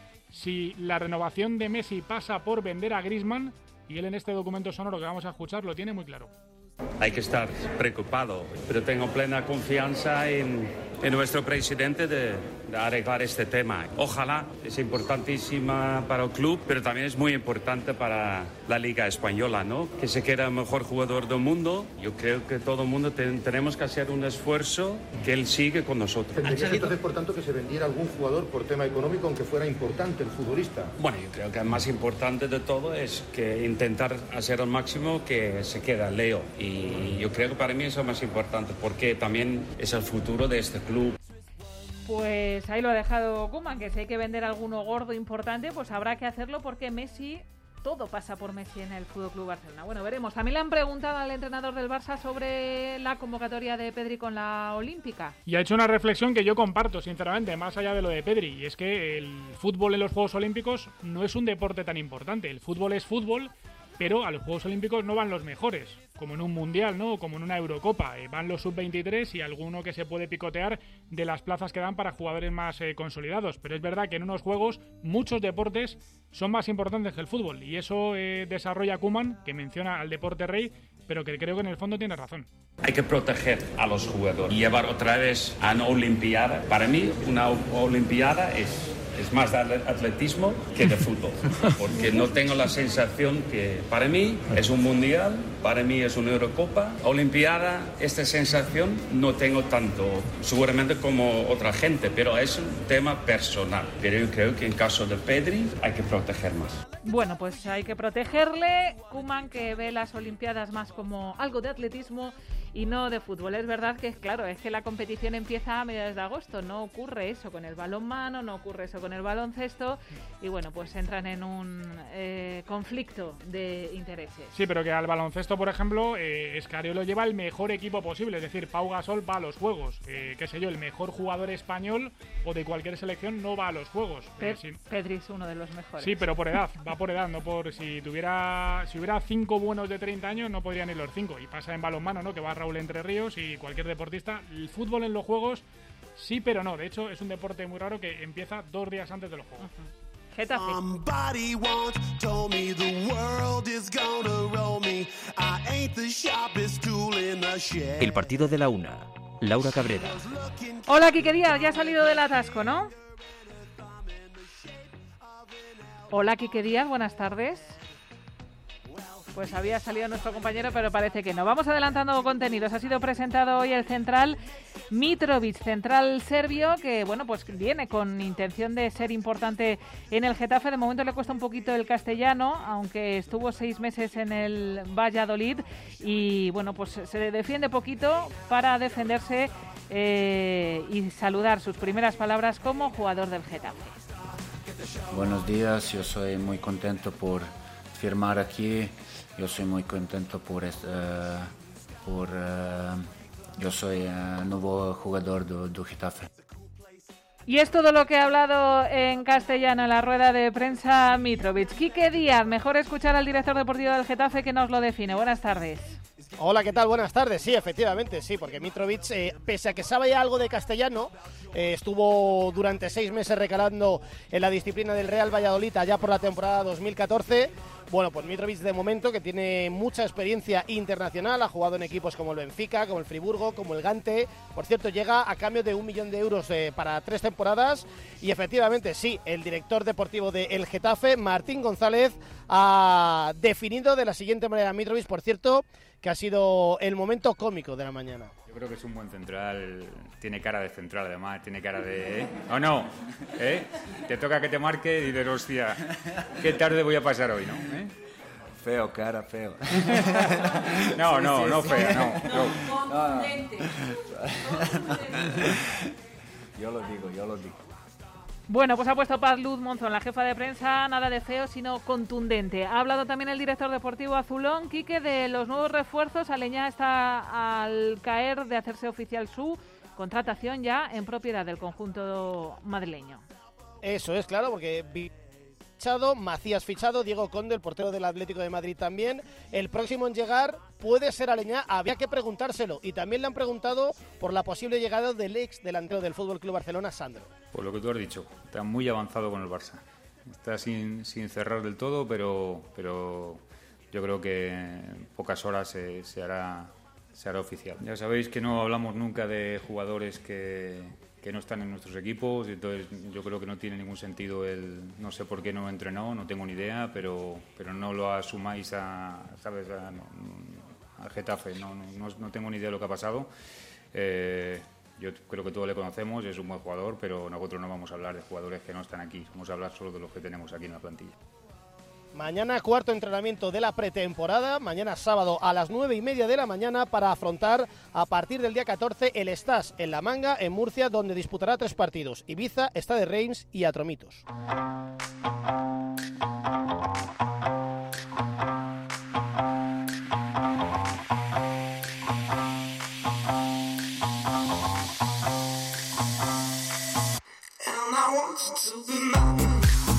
[SPEAKER 9] si la renovación de Messi pasa por vender a Griezmann, y él en este documento sonoro que vamos a escuchar lo tiene muy claro.
[SPEAKER 8] Hay que estar preocupado, pero tengo plena confianza en nuestro presidente de arreglar este tema. Ojalá, es importantísima para el club, pero también es muy importante para la Liga Española, ¿no? Que se quede el mejor jugador del mundo. Yo creo que todo el mundo tenemos que hacer un esfuerzo que él sigue con nosotros.
[SPEAKER 22] ¿Tendría entonces, por tanto, que se vendiera algún jugador por tema económico, aunque fuera importante el futbolista?
[SPEAKER 8] Bueno, yo creo que el más importante de todo es que intentar hacer al máximo que se quede Leo. Y yo creo que para mí eso es lo más importante, porque también es el futuro de este club.
[SPEAKER 2] Pues ahí lo ha dejado Koeman, que si hay que vender alguno gordo importante, pues habrá que hacerlo porque Messi todo pasa por Messi en el FC Barcelona. Bueno, veremos. También le han preguntado al entrenador del Barça sobre la convocatoria de Pedri con la Olímpica.
[SPEAKER 9] Y ha hecho una reflexión que yo comparto, sinceramente, más allá de lo de Pedri, y es que el fútbol en los Juegos Olímpicos no es un deporte tan importante. El fútbol es fútbol, pero a los Juegos Olímpicos no van los mejores, como en un Mundial, ¿no? O como en una Eurocopa. Van los sub-23 y alguno que se puede picotear de las plazas que dan para jugadores más consolidados. Pero es verdad que en unos Juegos muchos deportes son más importantes que el fútbol. Y eso desarrolla Koeman, que menciona al deporte rey, pero que creo que en el fondo tiene razón.
[SPEAKER 8] Hay que proteger a los jugadores y llevar otra vez a una Olimpiada. Para mí, una Olimpiada es más de atletismo que de fútbol, porque no tengo la sensación que para mí es un mundial, para mí es una Eurocopa, Olimpiada, esta sensación no tengo tanto, seguramente como otra gente, pero es un tema personal. Pero yo creo que en caso de Pedri hay que proteger más.
[SPEAKER 2] Bueno, pues hay que protegerle. Koeman, que ve las Olimpiadas más como algo de atletismo y no de fútbol. Es verdad que, claro, es que la competición empieza a mediados de agosto. No ocurre eso con el balonmano, no ocurre eso con el baloncesto. Y bueno, pues entran en un conflicto de intereses.
[SPEAKER 9] Sí, pero que al baloncesto, por ejemplo, Scariolo lleva el mejor equipo posible. Es decir, Pau Gasol va a los Juegos. Qué sé yo, el mejor jugador español o de cualquier selección no va a los Juegos.
[SPEAKER 2] Pedri es uno de los mejores.
[SPEAKER 9] Sí, pero por edad. Va por edad, no por si hubiera 5 buenos de 30 años no podrían ir los 5. Y pasa en balonmano, ¿no? Que va Raúl Entre Ríos y cualquier deportista. El fútbol en los Juegos sí, pero no. De hecho, es un deporte muy raro que empieza 2 días antes de los Juegos.
[SPEAKER 2] Getafe.
[SPEAKER 1] El partido de la una. Laura Cabrera.
[SPEAKER 2] Hola, Quique Díaz, ya ha salido del atasco, ¿no? Hola, Quique Díaz, buenas tardes. Pues había salido nuestro compañero, pero parece que no. Vamos adelantando contenidos. Ha sido presentado hoy el central Mitrovic, central serbio, que bueno, pues viene con intención de ser importante en el Getafe. De momento le cuesta un poquito el castellano, aunque estuvo 6 meses en el Valladolid y bueno, pues se defiende poquito para defenderse y saludar sus primeras palabras como jugador del Getafe.
[SPEAKER 4] Buenos días, yo soy muy contento por firmar aquí. Yo soy muy contento yo soy nuevo jugador del Getafe.
[SPEAKER 2] Y es todo lo que ha hablado en castellano en la rueda de prensa Mitrovic. Quique Díaz, mejor escuchar al director deportivo del Getafe que nos lo define. Buenas tardes.
[SPEAKER 7] Hola, ¿qué tal? Buenas tardes. Sí, efectivamente, sí, porque Mitrovic, pese a que sabe ya algo de castellano, estuvo durante 6 meses recalando en la disciplina del Real Valladolid allá por la temporada 2014. Bueno, pues Mitrovic de momento, que tiene mucha experiencia internacional, ha jugado en equipos como el Benfica, como el Friburgo, como el Gante. Por cierto, llega a cambio de 1 millón de euros para 3 temporadas. Y efectivamente, sí, el director deportivo del Getafe, Martín González, ha definido de la siguiente manera a Mitrovic, por cierto, que ha sido el momento cómico de la mañana.
[SPEAKER 5] Yo creo que es un buen central, tiene cara de central además, tiene cara de... ¿O no? Te toca que te marque y dices, hostia, qué tarde voy a pasar hoy, ¿no?
[SPEAKER 4] Feo, cara, feo.
[SPEAKER 5] No feo, no.
[SPEAKER 4] Contundente. Yo lo digo.
[SPEAKER 2] Bueno, pues ha puesto Paz Luz Monzón, la jefa de prensa, nada de feo, sino contundente. Ha hablado también el director deportivo azulón, Quique, de los nuevos refuerzos. Aleñá está al caer de hacerse oficial su contratación ya en propiedad del conjunto madrileño.
[SPEAKER 7] Eso es, claro, porque fichado, Macías fichado, Diego Conde, el portero del Atlético de Madrid también. El próximo en llegar puede ser Aleñá, había que preguntárselo. Y también le han preguntado por la posible llegada del ex delantero del FC Barcelona, Sandro.
[SPEAKER 5] Por lo que tú has dicho, está muy avanzado con el Barça. Está sin cerrar del todo, pero yo creo que en pocas horas se hará oficial. Ya sabéis que no hablamos nunca de jugadores que no están en nuestros equipos, entonces yo creo que no tiene ningún sentido no sé por qué no entrenó, no tengo ni idea, pero no lo asumáis al Getafe, no tengo ni idea de lo que ha pasado. Yo creo que todos le conocemos, es un buen jugador, pero nosotros no vamos a hablar de jugadores que no están aquí, vamos a hablar solo de los que tenemos aquí en la plantilla.
[SPEAKER 7] Mañana cuarto entrenamiento de la pretemporada, mañana sábado a las 9:30 de la mañana para afrontar a partir del día 14 el Stás en La Manga, en Murcia, donde disputará 3 partidos, Ibiza, Stade Reims y Atromitos.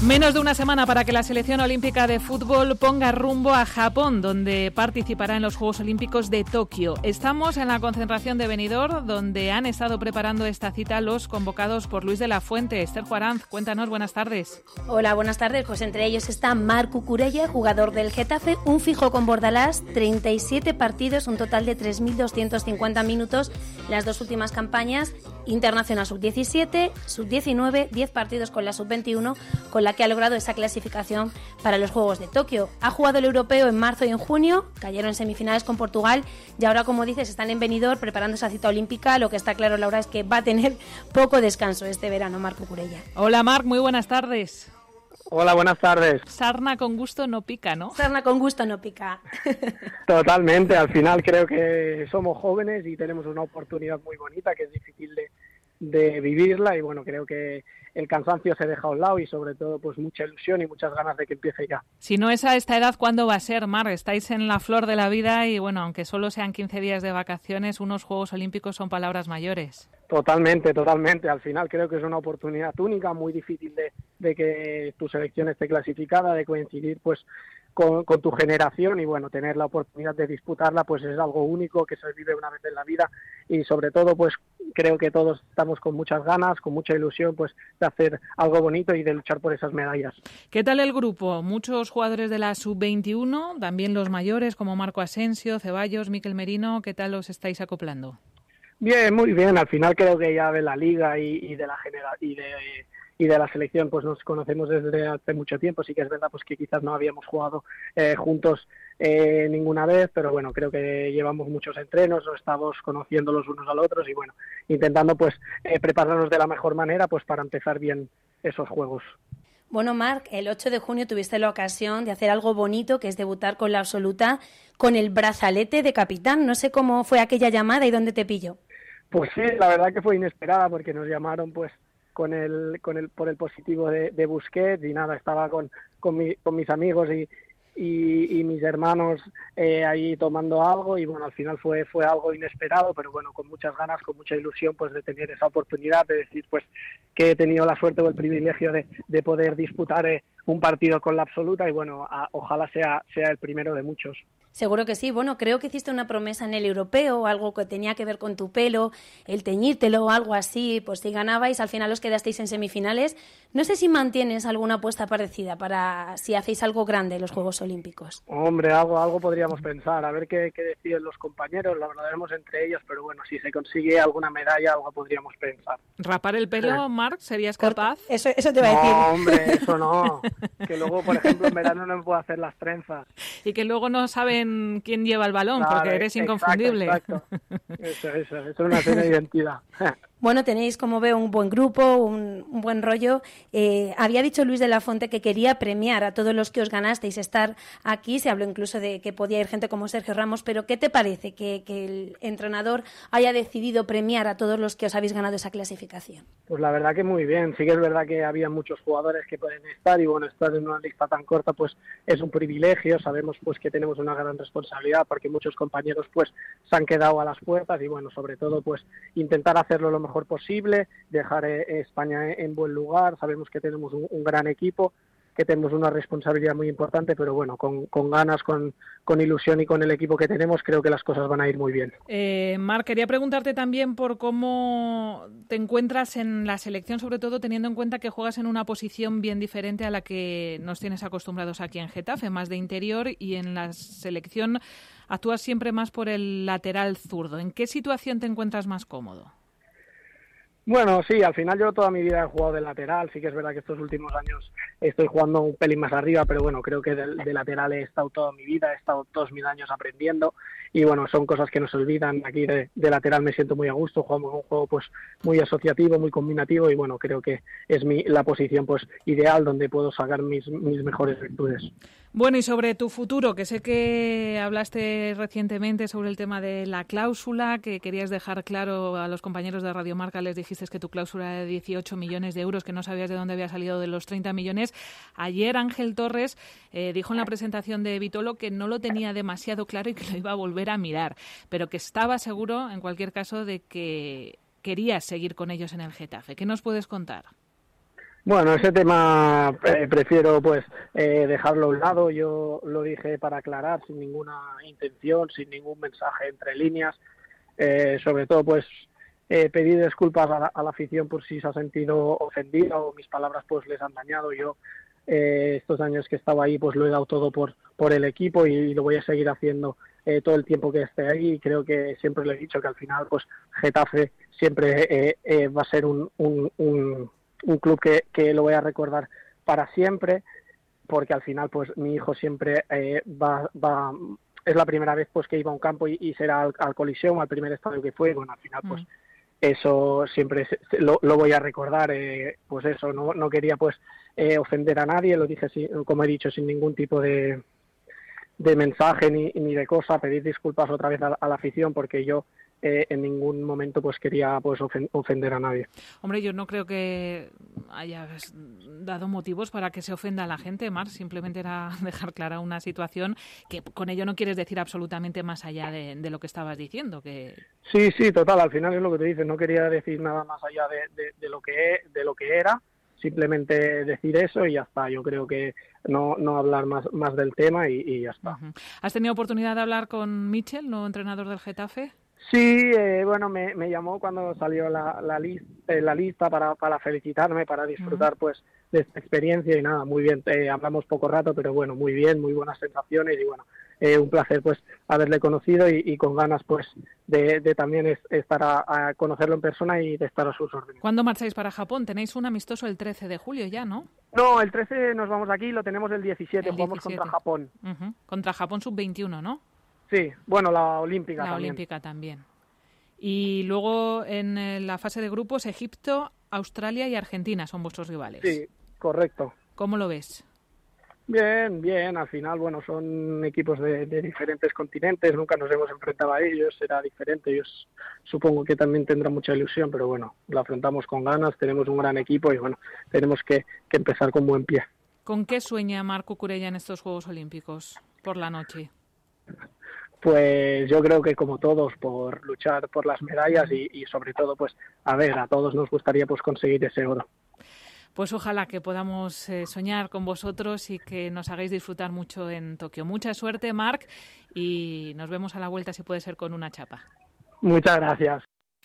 [SPEAKER 2] Menos de una semana para que la selección olímpica de fútbol ponga rumbo a Japón, donde participará en los Juegos Olímpicos de Tokio. Estamos en la concentración de Benidorm, donde han estado preparando esta cita los convocados por Luis de la Fuente. Esther Juaranz, cuéntanos, buenas tardes.
[SPEAKER 3] Hola, buenas tardes. Pues entre ellos está Marc Cucurella, jugador del Getafe, un fijo con Bordalás, 37 partidos, un total de 3.250 minutos, las dos últimas campañas, internacional sub-17, sub-19, 10 partidos con la sub-21, con la que ha logrado esa clasificación para los Juegos de Tokio. Ha jugado el europeo en marzo y en junio, cayeron en semifinales con Portugal y ahora, como dices, están en Benidorm preparando esa cita olímpica. Lo que está claro, Laura, es que va a tener poco descanso este verano Marc Cucurella.
[SPEAKER 2] Hola Marc, muy buenas tardes.
[SPEAKER 10] Hola, buenas tardes.
[SPEAKER 2] Sarna con gusto no pica, ¿no?
[SPEAKER 3] Sarna con gusto no pica.
[SPEAKER 10] Totalmente, al final creo que somos jóvenes y tenemos una oportunidad muy bonita que es difícil de vivirla y bueno, creo que el cansancio se deja a un lado y sobre todo pues mucha ilusión y muchas ganas de que empiece ya.
[SPEAKER 2] Si no es a esta edad, ¿cuándo va a ser, Marc? Estáis en la flor de la vida y bueno, aunque solo sean 15 días de vacaciones, unos Juegos Olímpicos son palabras mayores.
[SPEAKER 10] Totalmente. Al final creo que es una oportunidad única, muy difícil de que tu selección esté clasificada, de coincidir pues con tu generación y bueno, tener la oportunidad de disputarla pues es algo único que se vive una vez en la vida y sobre todo pues creo que todos estamos con muchas ganas, con mucha ilusión pues de hacer algo bonito y de luchar por esas medallas.
[SPEAKER 2] ¿Qué tal el grupo? Muchos jugadores de la sub-21, también los mayores como Marco Asensio, Ceballos, Mikel Merino, ¿qué tal os estáis acoplando?
[SPEAKER 10] Bien, muy bien. Al final creo que ya de la liga y de la y de la selección pues nos conocemos desde hace mucho tiempo. Sí que es verdad pues que quizás no habíamos jugado juntos ninguna vez, pero bueno, creo que llevamos muchos entrenos, nos estamos conociendo los unos a los otros y bueno, intentando pues prepararnos de la mejor manera pues para empezar bien esos juegos.
[SPEAKER 3] Bueno, Marc, el 8 de junio tuviste la ocasión de hacer algo bonito, que es debutar con la absoluta, con el brazalete de capitán. No sé cómo fue aquella llamada y dónde te pilló.
[SPEAKER 10] Pues sí, la verdad que fue inesperada porque nos llamaron pues por el positivo de Busquets y nada, estaba con mis amigos y mis hermanos ahí tomando algo y bueno, al final fue algo inesperado, pero bueno, con muchas ganas, con mucha ilusión pues de tener esa oportunidad de decir pues que he tenido la suerte o el privilegio de poder disputar un partido con la absoluta y bueno, ojalá sea el primero de muchos.
[SPEAKER 3] Seguro que sí. Bueno, creo que hiciste una promesa en el europeo, algo que tenía que ver con tu pelo, el teñírtelo o algo así, pues si ganabais, al final os quedasteis en semifinales. No sé si mantienes alguna apuesta parecida para si hacéis algo grande en los Juegos Olímpicos.
[SPEAKER 10] Hombre, algo podríamos pensar, a ver qué deciden los compañeros, lo hablaremos entre ellos, pero bueno, si se consigue alguna medalla, algo podríamos pensar.
[SPEAKER 2] ¿Rapar el pelo, Marc, serías capaz?
[SPEAKER 3] Eso te iba a decir.
[SPEAKER 10] No, hombre, eso no. Que luego, por ejemplo, en verano no me puedo hacer las trenzas.
[SPEAKER 2] Y que luego no saben quién lleva el balón, claro, porque eres inconfundible.
[SPEAKER 10] Exacto. Eso es una seña de identidad.
[SPEAKER 3] Bueno, tenéis, como veo, un buen grupo, un buen rollo. Había dicho Luis de la Fuente que quería premiar a todos los que os ganasteis estar aquí. Se habló incluso de que podía ir gente como Sergio Ramos, pero ¿qué te parece que el entrenador haya decidido premiar a todos los que os habéis ganado esa clasificación?
[SPEAKER 10] Pues la verdad que muy bien. Sí que es verdad que había muchos jugadores que pueden estar y bueno, estar en una lista tan corta pues es un privilegio. Sabemos pues que tenemos una gran responsabilidad porque muchos compañeros pues se han quedado a las puertas y bueno, sobre todo pues intentar hacerlo lo mejor posible, dejar España en buen lugar. Sabemos que tenemos un gran equipo, que tenemos una responsabilidad muy importante, pero bueno, con ganas, con ilusión y con el equipo que tenemos, creo que las cosas van a ir muy bien.
[SPEAKER 2] Marc, quería preguntarte también por cómo te encuentras en la selección, sobre todo teniendo en cuenta que juegas en una posición bien diferente a la que nos tienes acostumbrados aquí en Getafe, más de interior, y en la selección actúas siempre más por el lateral zurdo. ¿En qué situación te encuentras más cómodo?
[SPEAKER 10] Bueno, sí, al final yo toda mi vida he jugado de lateral, sí que es verdad que estos últimos años estoy jugando un pelín más arriba, pero bueno, creo que de lateral he estado toda mi vida, he estado todos mis años aprendiendo y bueno, son cosas que no se olvidan. Aquí de lateral me siento muy a gusto, jugamos un juego pues muy asociativo, muy combinativo y bueno, creo que es la posición pues ideal donde puedo sacar mis mejores virtudes.
[SPEAKER 2] Bueno, y sobre tu futuro, que sé que hablaste recientemente sobre el tema de la cláusula, que querías dejar claro a los compañeros de Radio Marca, les dijiste que tu cláusula era de 18 millones de euros, que no sabías de dónde había salido de los 30 millones. Ayer Ángel Torres dijo en la presentación de Vitolo que no lo tenía demasiado claro y que lo iba a volver a mirar, pero que estaba seguro, en cualquier caso, de que querías seguir con ellos en el Getafe. ¿Qué nos puedes contar?
[SPEAKER 10] Bueno, ese tema prefiero pues dejarlo a un lado. Yo lo dije para aclarar, sin ninguna intención, sin ningún mensaje entre líneas. Sobre todo pues pedir disculpas a la afición por si se ha sentido ofendida o mis palabras pues les han dañado. Yo estos años que estaba ahí pues lo he dado todo por el equipo y lo voy a seguir haciendo todo el tiempo que esté ahí, y creo que siempre le he dicho que al final pues Getafe siempre va a ser un club que lo voy a recordar para siempre, porque al final pues mi hijo siempre es la primera vez pues que iba a un campo y será al Coliseum, al primer estadio que fue. Bueno, al final pues eso siempre lo voy a recordar. Pues eso, no quería pues ofender a nadie, lo dije como he dicho, sin ningún tipo de mensaje ni de cosa. Pedir disculpas otra vez a la afición, porque yo en ningún momento pues quería pues ofender a nadie.
[SPEAKER 2] Hombre, yo no creo que hayas dado motivos para que se ofenda a la gente, Marc. Simplemente era dejar clara una situación que con ello no quieres decir absolutamente más allá de lo que estabas diciendo.
[SPEAKER 10] Sí, total, al final es lo que te dices, no quería decir nada más allá de lo que era, simplemente decir eso y ya está. Yo creo que no hablar más del tema y ya está.
[SPEAKER 2] Uh-huh. ¿Has tenido oportunidad de hablar con Michel, nuevo entrenador del Getafe?
[SPEAKER 10] Sí, bueno, me llamó cuando salió la lista para felicitarme, para disfrutar pues de esta experiencia y nada, muy bien. Hablamos poco rato, pero bueno, muy bien, muy buenas sensaciones y bueno, un placer pues haberle conocido y con ganas pues de también estar a conocerlo en persona y de estar a sus órdenes.
[SPEAKER 2] ¿Cuándo marcháis para Japón? Tenéis un amistoso el 13 de julio ya, ¿no?
[SPEAKER 10] No, el 13 nos vamos aquí, lo tenemos el 17, jugamos contra Japón.
[SPEAKER 2] Uh-huh. Contra Japón sub-21, ¿no?
[SPEAKER 10] Sí, bueno, la olímpica
[SPEAKER 2] también. La olímpica también. Y luego en la fase de grupos, Egipto, Australia y Argentina son vuestros rivales.
[SPEAKER 10] Sí, correcto.
[SPEAKER 2] ¿Cómo lo ves?
[SPEAKER 10] Bien, al final, bueno, son equipos de diferentes continentes, nunca nos hemos enfrentado a ellos, será diferente, ellos supongo que también tendrán mucha ilusión, pero bueno, lo afrontamos con ganas, tenemos un gran equipo y bueno, tenemos que empezar con buen pie.
[SPEAKER 2] ¿Con qué sueña Marc Cucurella en estos Juegos Olímpicos por la noche?
[SPEAKER 10] Pues yo creo que como todos, por luchar por las medallas y sobre todo, pues a todos nos gustaría pues conseguir ese oro.
[SPEAKER 2] Pues ojalá que podamos soñar con vosotros y que nos hagáis disfrutar mucho en Tokio. Mucha suerte, Marc, y nos vemos a la vuelta, si puede ser con una chapa.
[SPEAKER 10] Muchas gracias.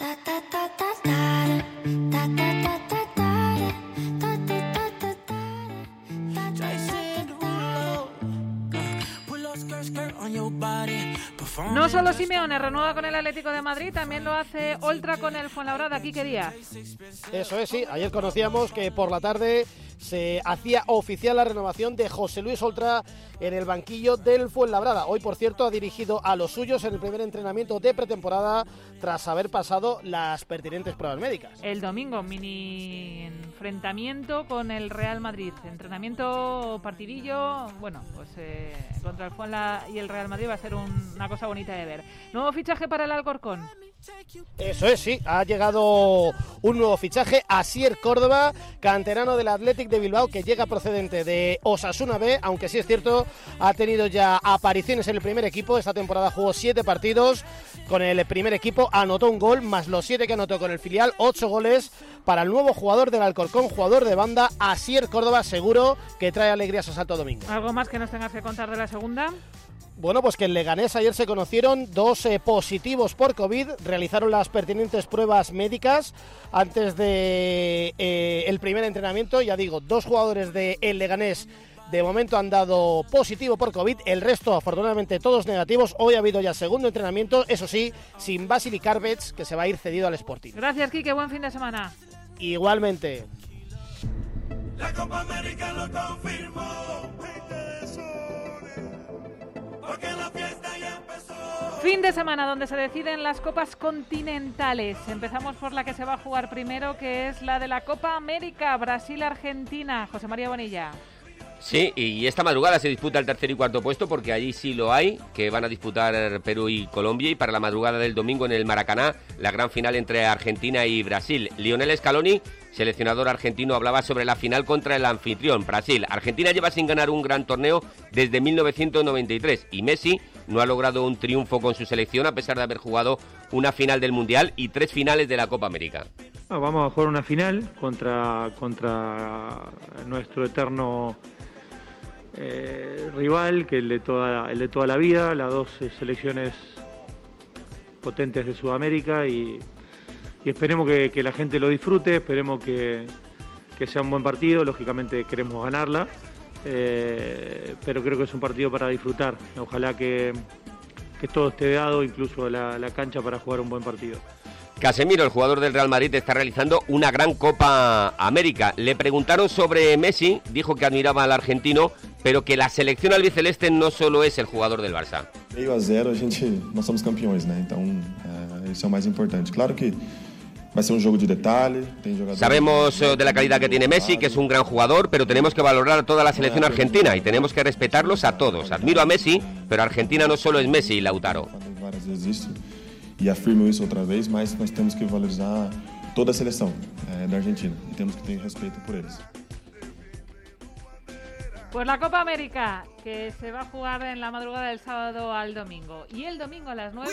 [SPEAKER 2] No solo Simeone renueva con el Atlético de Madrid, también lo hace Oltra con el Fuenlabrada. Aquí querías.
[SPEAKER 7] Eso es, sí. Ayer conocíamos que por la tarde se hacía oficial la renovación de José Luis Oltra en el banquillo del Fuenlabrada. Hoy, por cierto, ha dirigido a los suyos en el primer entrenamiento de pretemporada tras haber pasado las pertinentes pruebas médicas.
[SPEAKER 2] El domingo, mini enfrentamiento con el Real Madrid. Entrenamiento partidillo, bueno, pues contra el Fuenlabrada y el Real Madrid va a ser una cosa bonita de ver. Nuevo fichaje para el Alcorcón.
[SPEAKER 7] Eso es, sí, ha llegado un nuevo fichaje, Asier Córdoba, canterano del Athletic de Bilbao, que llega procedente de Osasuna B, aunque sí es cierto, ha tenido ya apariciones en el primer equipo. Esta temporada jugó 7 partidos con el primer equipo, anotó un gol, más los 7 que anotó con el filial, 8 goles para el nuevo jugador del Alcorcón, jugador de banda, Asier Córdoba, seguro que trae alegrías a Santo Domingo.
[SPEAKER 2] ¿Algo más que nos tengas que contar de la segunda?
[SPEAKER 7] Bueno, pues que en Leganés ayer se conocieron 2 positivos por COVID, realizaron las pertinentes pruebas médicas antes de el primer entrenamiento. Ya digo, 2 jugadores de el Leganés de momento han dado positivo por COVID, el resto afortunadamente todos negativos. Hoy ha habido ya segundo entrenamiento, eso sí, sin Vasily Karbets, que se va a ir cedido al Sporting.
[SPEAKER 2] Gracias, Quique, buen fin de semana.
[SPEAKER 7] Igualmente.
[SPEAKER 13] La Copa América lo confirmó.
[SPEAKER 2] Fin de semana donde se deciden las copas continentales. Empezamos por la que se va a jugar primero, que es la de la Copa América, Brasil-Argentina. José María Bonilla.
[SPEAKER 6] Sí, y esta madrugada se disputa el tercer y cuarto puesto, porque allí sí lo hay, que van a disputar Perú y Colombia, y para la madrugada del domingo en el Maracaná, la gran final entre Argentina y Brasil. Lionel Scaloni, seleccionador argentino, hablaba sobre la final contra el anfitrión, Brasil. Argentina lleva sin ganar un gran torneo desde 1993, y Messi no ha logrado un triunfo con su selección, a pesar de haber jugado una final del Mundial y 3 finales de la Copa América.
[SPEAKER 11] Vamos a jugar una final contra nuestro eterno rival, que el de toda la vida, las dos selecciones potentes de Sudamérica, y esperemos que la gente lo disfrute, esperemos que sea un buen partido. Lógicamente queremos ganarla, pero creo que es un partido para disfrutar. Ojalá que todo esté dado, incluso la cancha, para jugar un buen partido.
[SPEAKER 6] Casemiro, el jugador del Real Madrid, está realizando una gran Copa América. Le preguntaron sobre Messi, dijo que admiraba al argentino, pero que la selección albiceleste no solo es el jugador del Barça.
[SPEAKER 12] 0-0, nós somos campeões, né? Então, isso é o mais importante. Claro que vai ser un juego de detalle.
[SPEAKER 6] Sabemos de la calidad que tiene Messi, que es un gran jugador, pero tenemos que valorar a toda la selección argentina y tenemos que respetarlos a todos. Admiro a Messi, pero Argentina no solo es Messi y Lautaro.
[SPEAKER 12] E afirmo isso outra vez, mas nós temos que valorizar toda a seleção da Argentina e temos que ter respeito por eles.
[SPEAKER 2] Pues la Copa América, que se va a jugar en la madrugada del sábado al domingo. Y el domingo a las 9...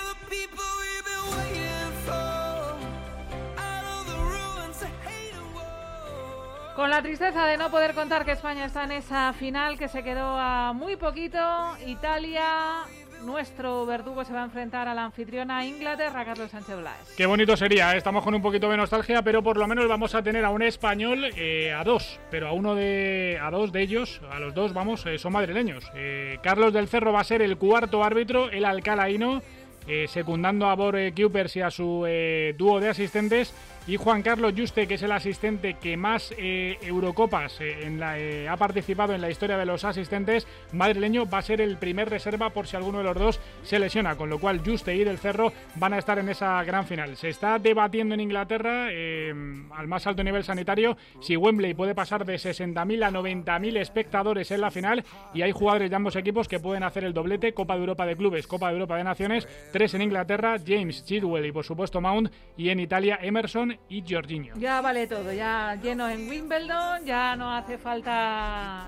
[SPEAKER 2] Con la tristeza de no poder contar que España está en esa final, que se quedó a muy poquito. Italia, nuestro verdugo, se va a enfrentar a la anfitriona Inglaterra, Carlos Sánchez Blas.
[SPEAKER 9] Qué bonito sería, estamos con un poquito de nostalgia, pero por lo menos vamos a tener a un español, a dos, pero a dos de ellos, a los dos, son madrileños. Carlos del Cerro va a ser el cuarto árbitro, el alcalaíno, secundando a Bore Kuipers y a su dúo de asistentes, y Juan Carlos Juste, que es el asistente que más Eurocopas ha participado en la historia de los asistentes madrileño, va a ser el primer reserva por si alguno de los dos se lesiona, con lo cual Juste y del Cerro van a estar en esa gran final. Se está debatiendo en Inglaterra, al más alto nivel sanitario, si Wembley puede pasar de 60.000 a 90.000 espectadores en la final, y hay jugadores de ambos equipos que pueden hacer el doblete: Copa de Europa de Clubes, Copa de Europa de Naciones, 3 en Inglaterra, James, Chilwell y por supuesto Mount, y en Italia Emerson y Jorginho.
[SPEAKER 2] Ya vale todo, ya lleno en Wimbledon, ya no hace falta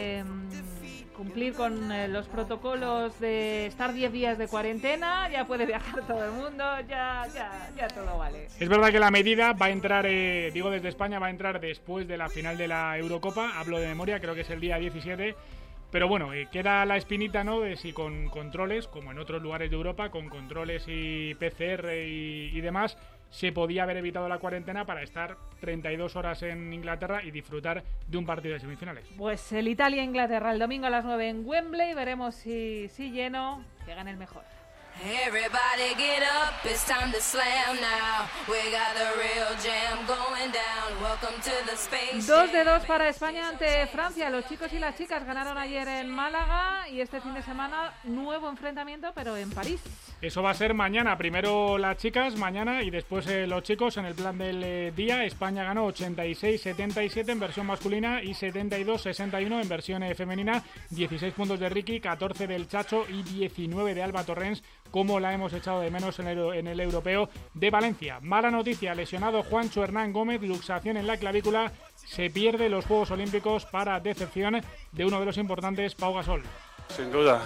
[SPEAKER 2] cumplir con los protocolos de estar 10 días de cuarentena, ya puede viajar todo el mundo, ya todo vale.
[SPEAKER 9] Es verdad que la medida va a entrar, digo desde España, va a entrar después de la final de la Eurocopa, hablo de memoria, creo que es el día 17, pero bueno, queda la espinita, ¿no?, de si con controles, como en otros lugares de Europa, con controles y PCR y demás, se podía haber evitado la cuarentena para estar 32 horas en Inglaterra y disfrutar de un partido de semifinales.
[SPEAKER 2] Pues el Italia-Inglaterra el domingo a las 9 en Wembley, veremos si lleno, que gane el mejor.
[SPEAKER 23] Everybody get up, it's time to slam now. We got the real jam going down. Welcome to the space.
[SPEAKER 2] 2-2 para España ante Francia. Los chicos y las chicas ganaron ayer en Málaga y este fin de semana nuevo enfrentamiento, pero en París.
[SPEAKER 9] Eso va a ser mañana, primero las chicas mañana y después los chicos. En el plan del día, España ganó 86-77 en versión masculina y 72-61 en versión femenina. 16 puntos de Ricky, 14 del Chacho y 19 de Alba Torrens, como la hemos echado de menos en el europeo de Valencia. Mala noticia, lesionado Juancho Hernán Gómez, luxación en la clavícula, se pierde los Juegos Olímpicos para decepción de uno de los importantes, Pau Gasol.
[SPEAKER 24] Sin duda.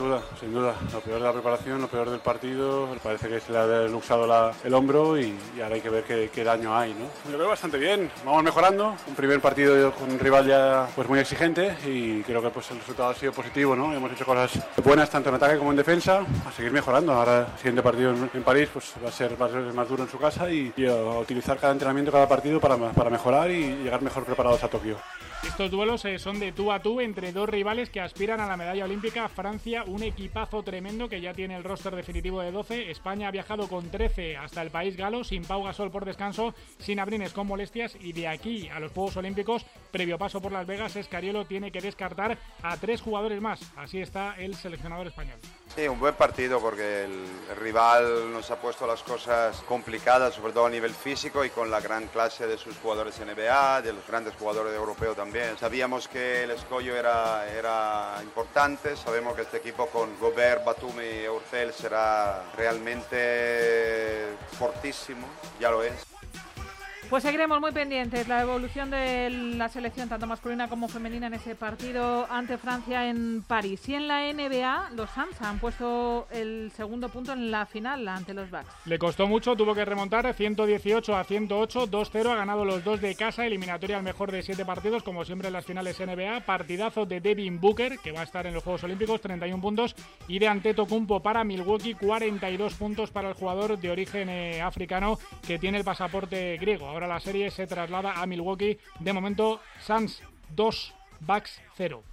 [SPEAKER 24] Lo peor de la preparación, lo peor del partido. Parece que se le ha luxado el hombro y ahora hay que ver qué daño hay, ¿no? Lo veo bastante bien, vamos mejorando. Un primer partido con un rival ya pues muy exigente y creo que pues el resultado ha sido positivo, ¿no? Hemos hecho cosas buenas tanto en ataque como en defensa. A seguir mejorando. Ahora el siguiente partido en París pues va a ser más duro en su casa y a utilizar cada entrenamiento, cada partido para mejorar y llegar mejor preparados a Tokio.
[SPEAKER 9] Estos duelos son de tú a tú entre dos rivales que aspiran a la medalla olímpica. Francia, un equipazo tremendo que ya tiene el roster definitivo de 12. España ha viajado con 13 hasta el país galo, sin Pau Gasol por descanso, sin Abrines con molestias, y de aquí a los Juegos Olímpicos, previo paso por Las Vegas, Escariolo tiene que descartar a 3 jugadores más. Así está el seleccionador español.
[SPEAKER 25] Sí, un buen partido porque el rival nos ha puesto las cosas complicadas, sobre todo a nivel físico y con la gran clase de sus jugadores NBA, de los grandes jugadores europeos también. Sabíamos que el escollo era importante, sabemos que este equipo con Gobert, Batum y Hurtel será realmente fortísimo, ya lo es.
[SPEAKER 2] Pues seguiremos muy pendientes la evolución de la selección, tanto masculina como femenina, en ese partido ante Francia en París. Y en la NBA, los Suns han puesto el segundo punto en la final ante los Bucks.
[SPEAKER 9] Le costó mucho, tuvo que remontar 118-108, 2-0, ha ganado los dos de casa, eliminatoria al mejor de 7 partidos, como siempre en las finales NBA. Partidazo de Devin Booker, que va a estar en los Juegos Olímpicos, 31 puntos, y de Antetokounmpo para Milwaukee, 42 puntos para el jugador de origen africano que tiene el pasaporte griego. Ahora la serie se traslada a Milwaukee. De momento, Suns 2, Bucks 0.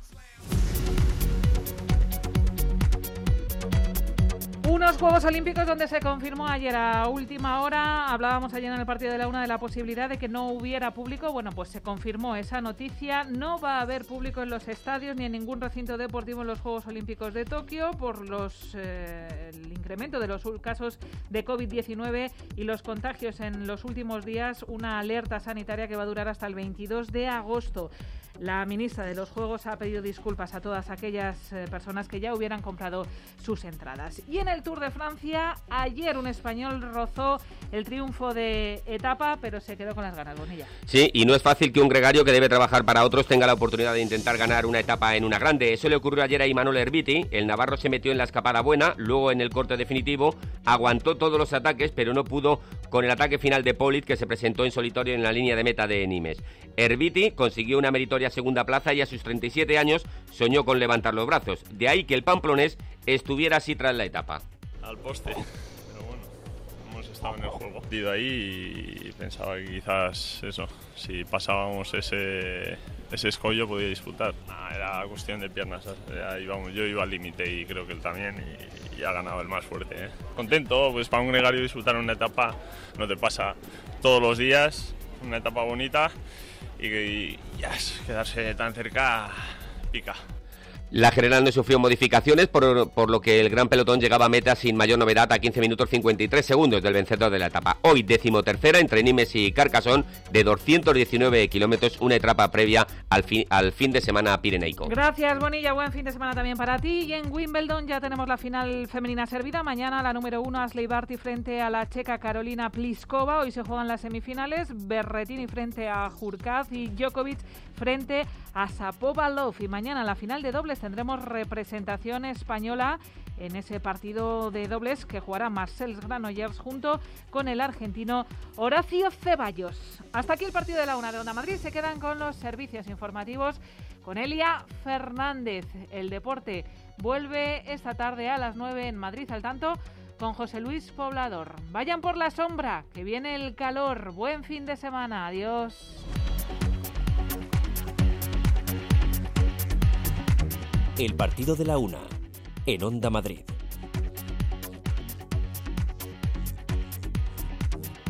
[SPEAKER 2] Unos Juegos Olímpicos donde se confirmó ayer a última hora, hablábamos ayer en el partido de la una de la posibilidad de que no hubiera público. Bueno, pues se confirmó esa noticia. No va a haber público en los estadios ni en ningún recinto deportivo en los Juegos Olímpicos de Tokio por el incremento de los casos de COVID-19 y los contagios en los últimos días. Una alerta sanitaria que va a durar hasta el 22 de agosto. La ministra de los Juegos ha pedido disculpas a todas aquellas personas que ya hubieran comprado sus entradas. Y en el Tour de Francia, ayer un español rozó el triunfo de etapa, pero se quedó con las ganas, Bonilla.
[SPEAKER 6] Sí, y no es fácil que un gregario que debe trabajar para otros tenga la oportunidad de intentar ganar una etapa en una grande. Eso le ocurrió ayer a Imanol Erviti. El navarro se metió en la escapada buena, luego en el corte definitivo aguantó todos los ataques, pero no pudo con el ataque final de Polit, que se presentó en solitario en la línea de meta de Nimes. Erviti consiguió una meritoria segunda plaza y a sus 37 años soñó con levantar los brazos. De ahí que el pamplonés estuviera así tras la etapa.
[SPEAKER 14] Al poste, pero bueno, hemos estado en el juego. Ido ahí y pensaba que quizás eso, si pasábamos ese escollo podía disputar. Era cuestión de piernas, yo iba al límite y creo que él también y ha ganado el más fuerte. Contento, pues para un gregario disfrutar una etapa no te pasa todos los días, una etapa bonita. Y ya quedarse tan cerca pica.
[SPEAKER 6] La general no sufrió modificaciones, por lo que el gran pelotón llegaba a meta sin mayor novedad a 15 minutos 53 segundos del vencedor de la etapa. Hoy, 13ª entre Nimes y Carcassonne, de 219 kilómetros, una etapa previa al fin de semana pireneico.
[SPEAKER 2] Gracias, Bonilla. Buen fin de semana también para ti. Y en Wimbledon ya tenemos la final femenina servida. Mañana la número 1, Ashleigh Barty, frente a la checa Karolina Pliskova. Hoy se juegan las semifinales. Berrettini frente a Hurkacz y Djokovic frente a Shapovalov. Y mañana en la final de dobles tendremos representación española en ese partido de dobles que jugará Marcel Granollers junto con el argentino Horacio Ceballos. Hasta aquí el partido de la una de Onda Madrid. Se quedan con los servicios informativos con Elia Fernández. El deporte vuelve esta tarde a las 9 en Madrid al tanto con José Luis Poblador. Vayan por la sombra, que viene el calor. Buen fin de semana. Adiós.
[SPEAKER 1] El partido de la una, en Onda Madrid.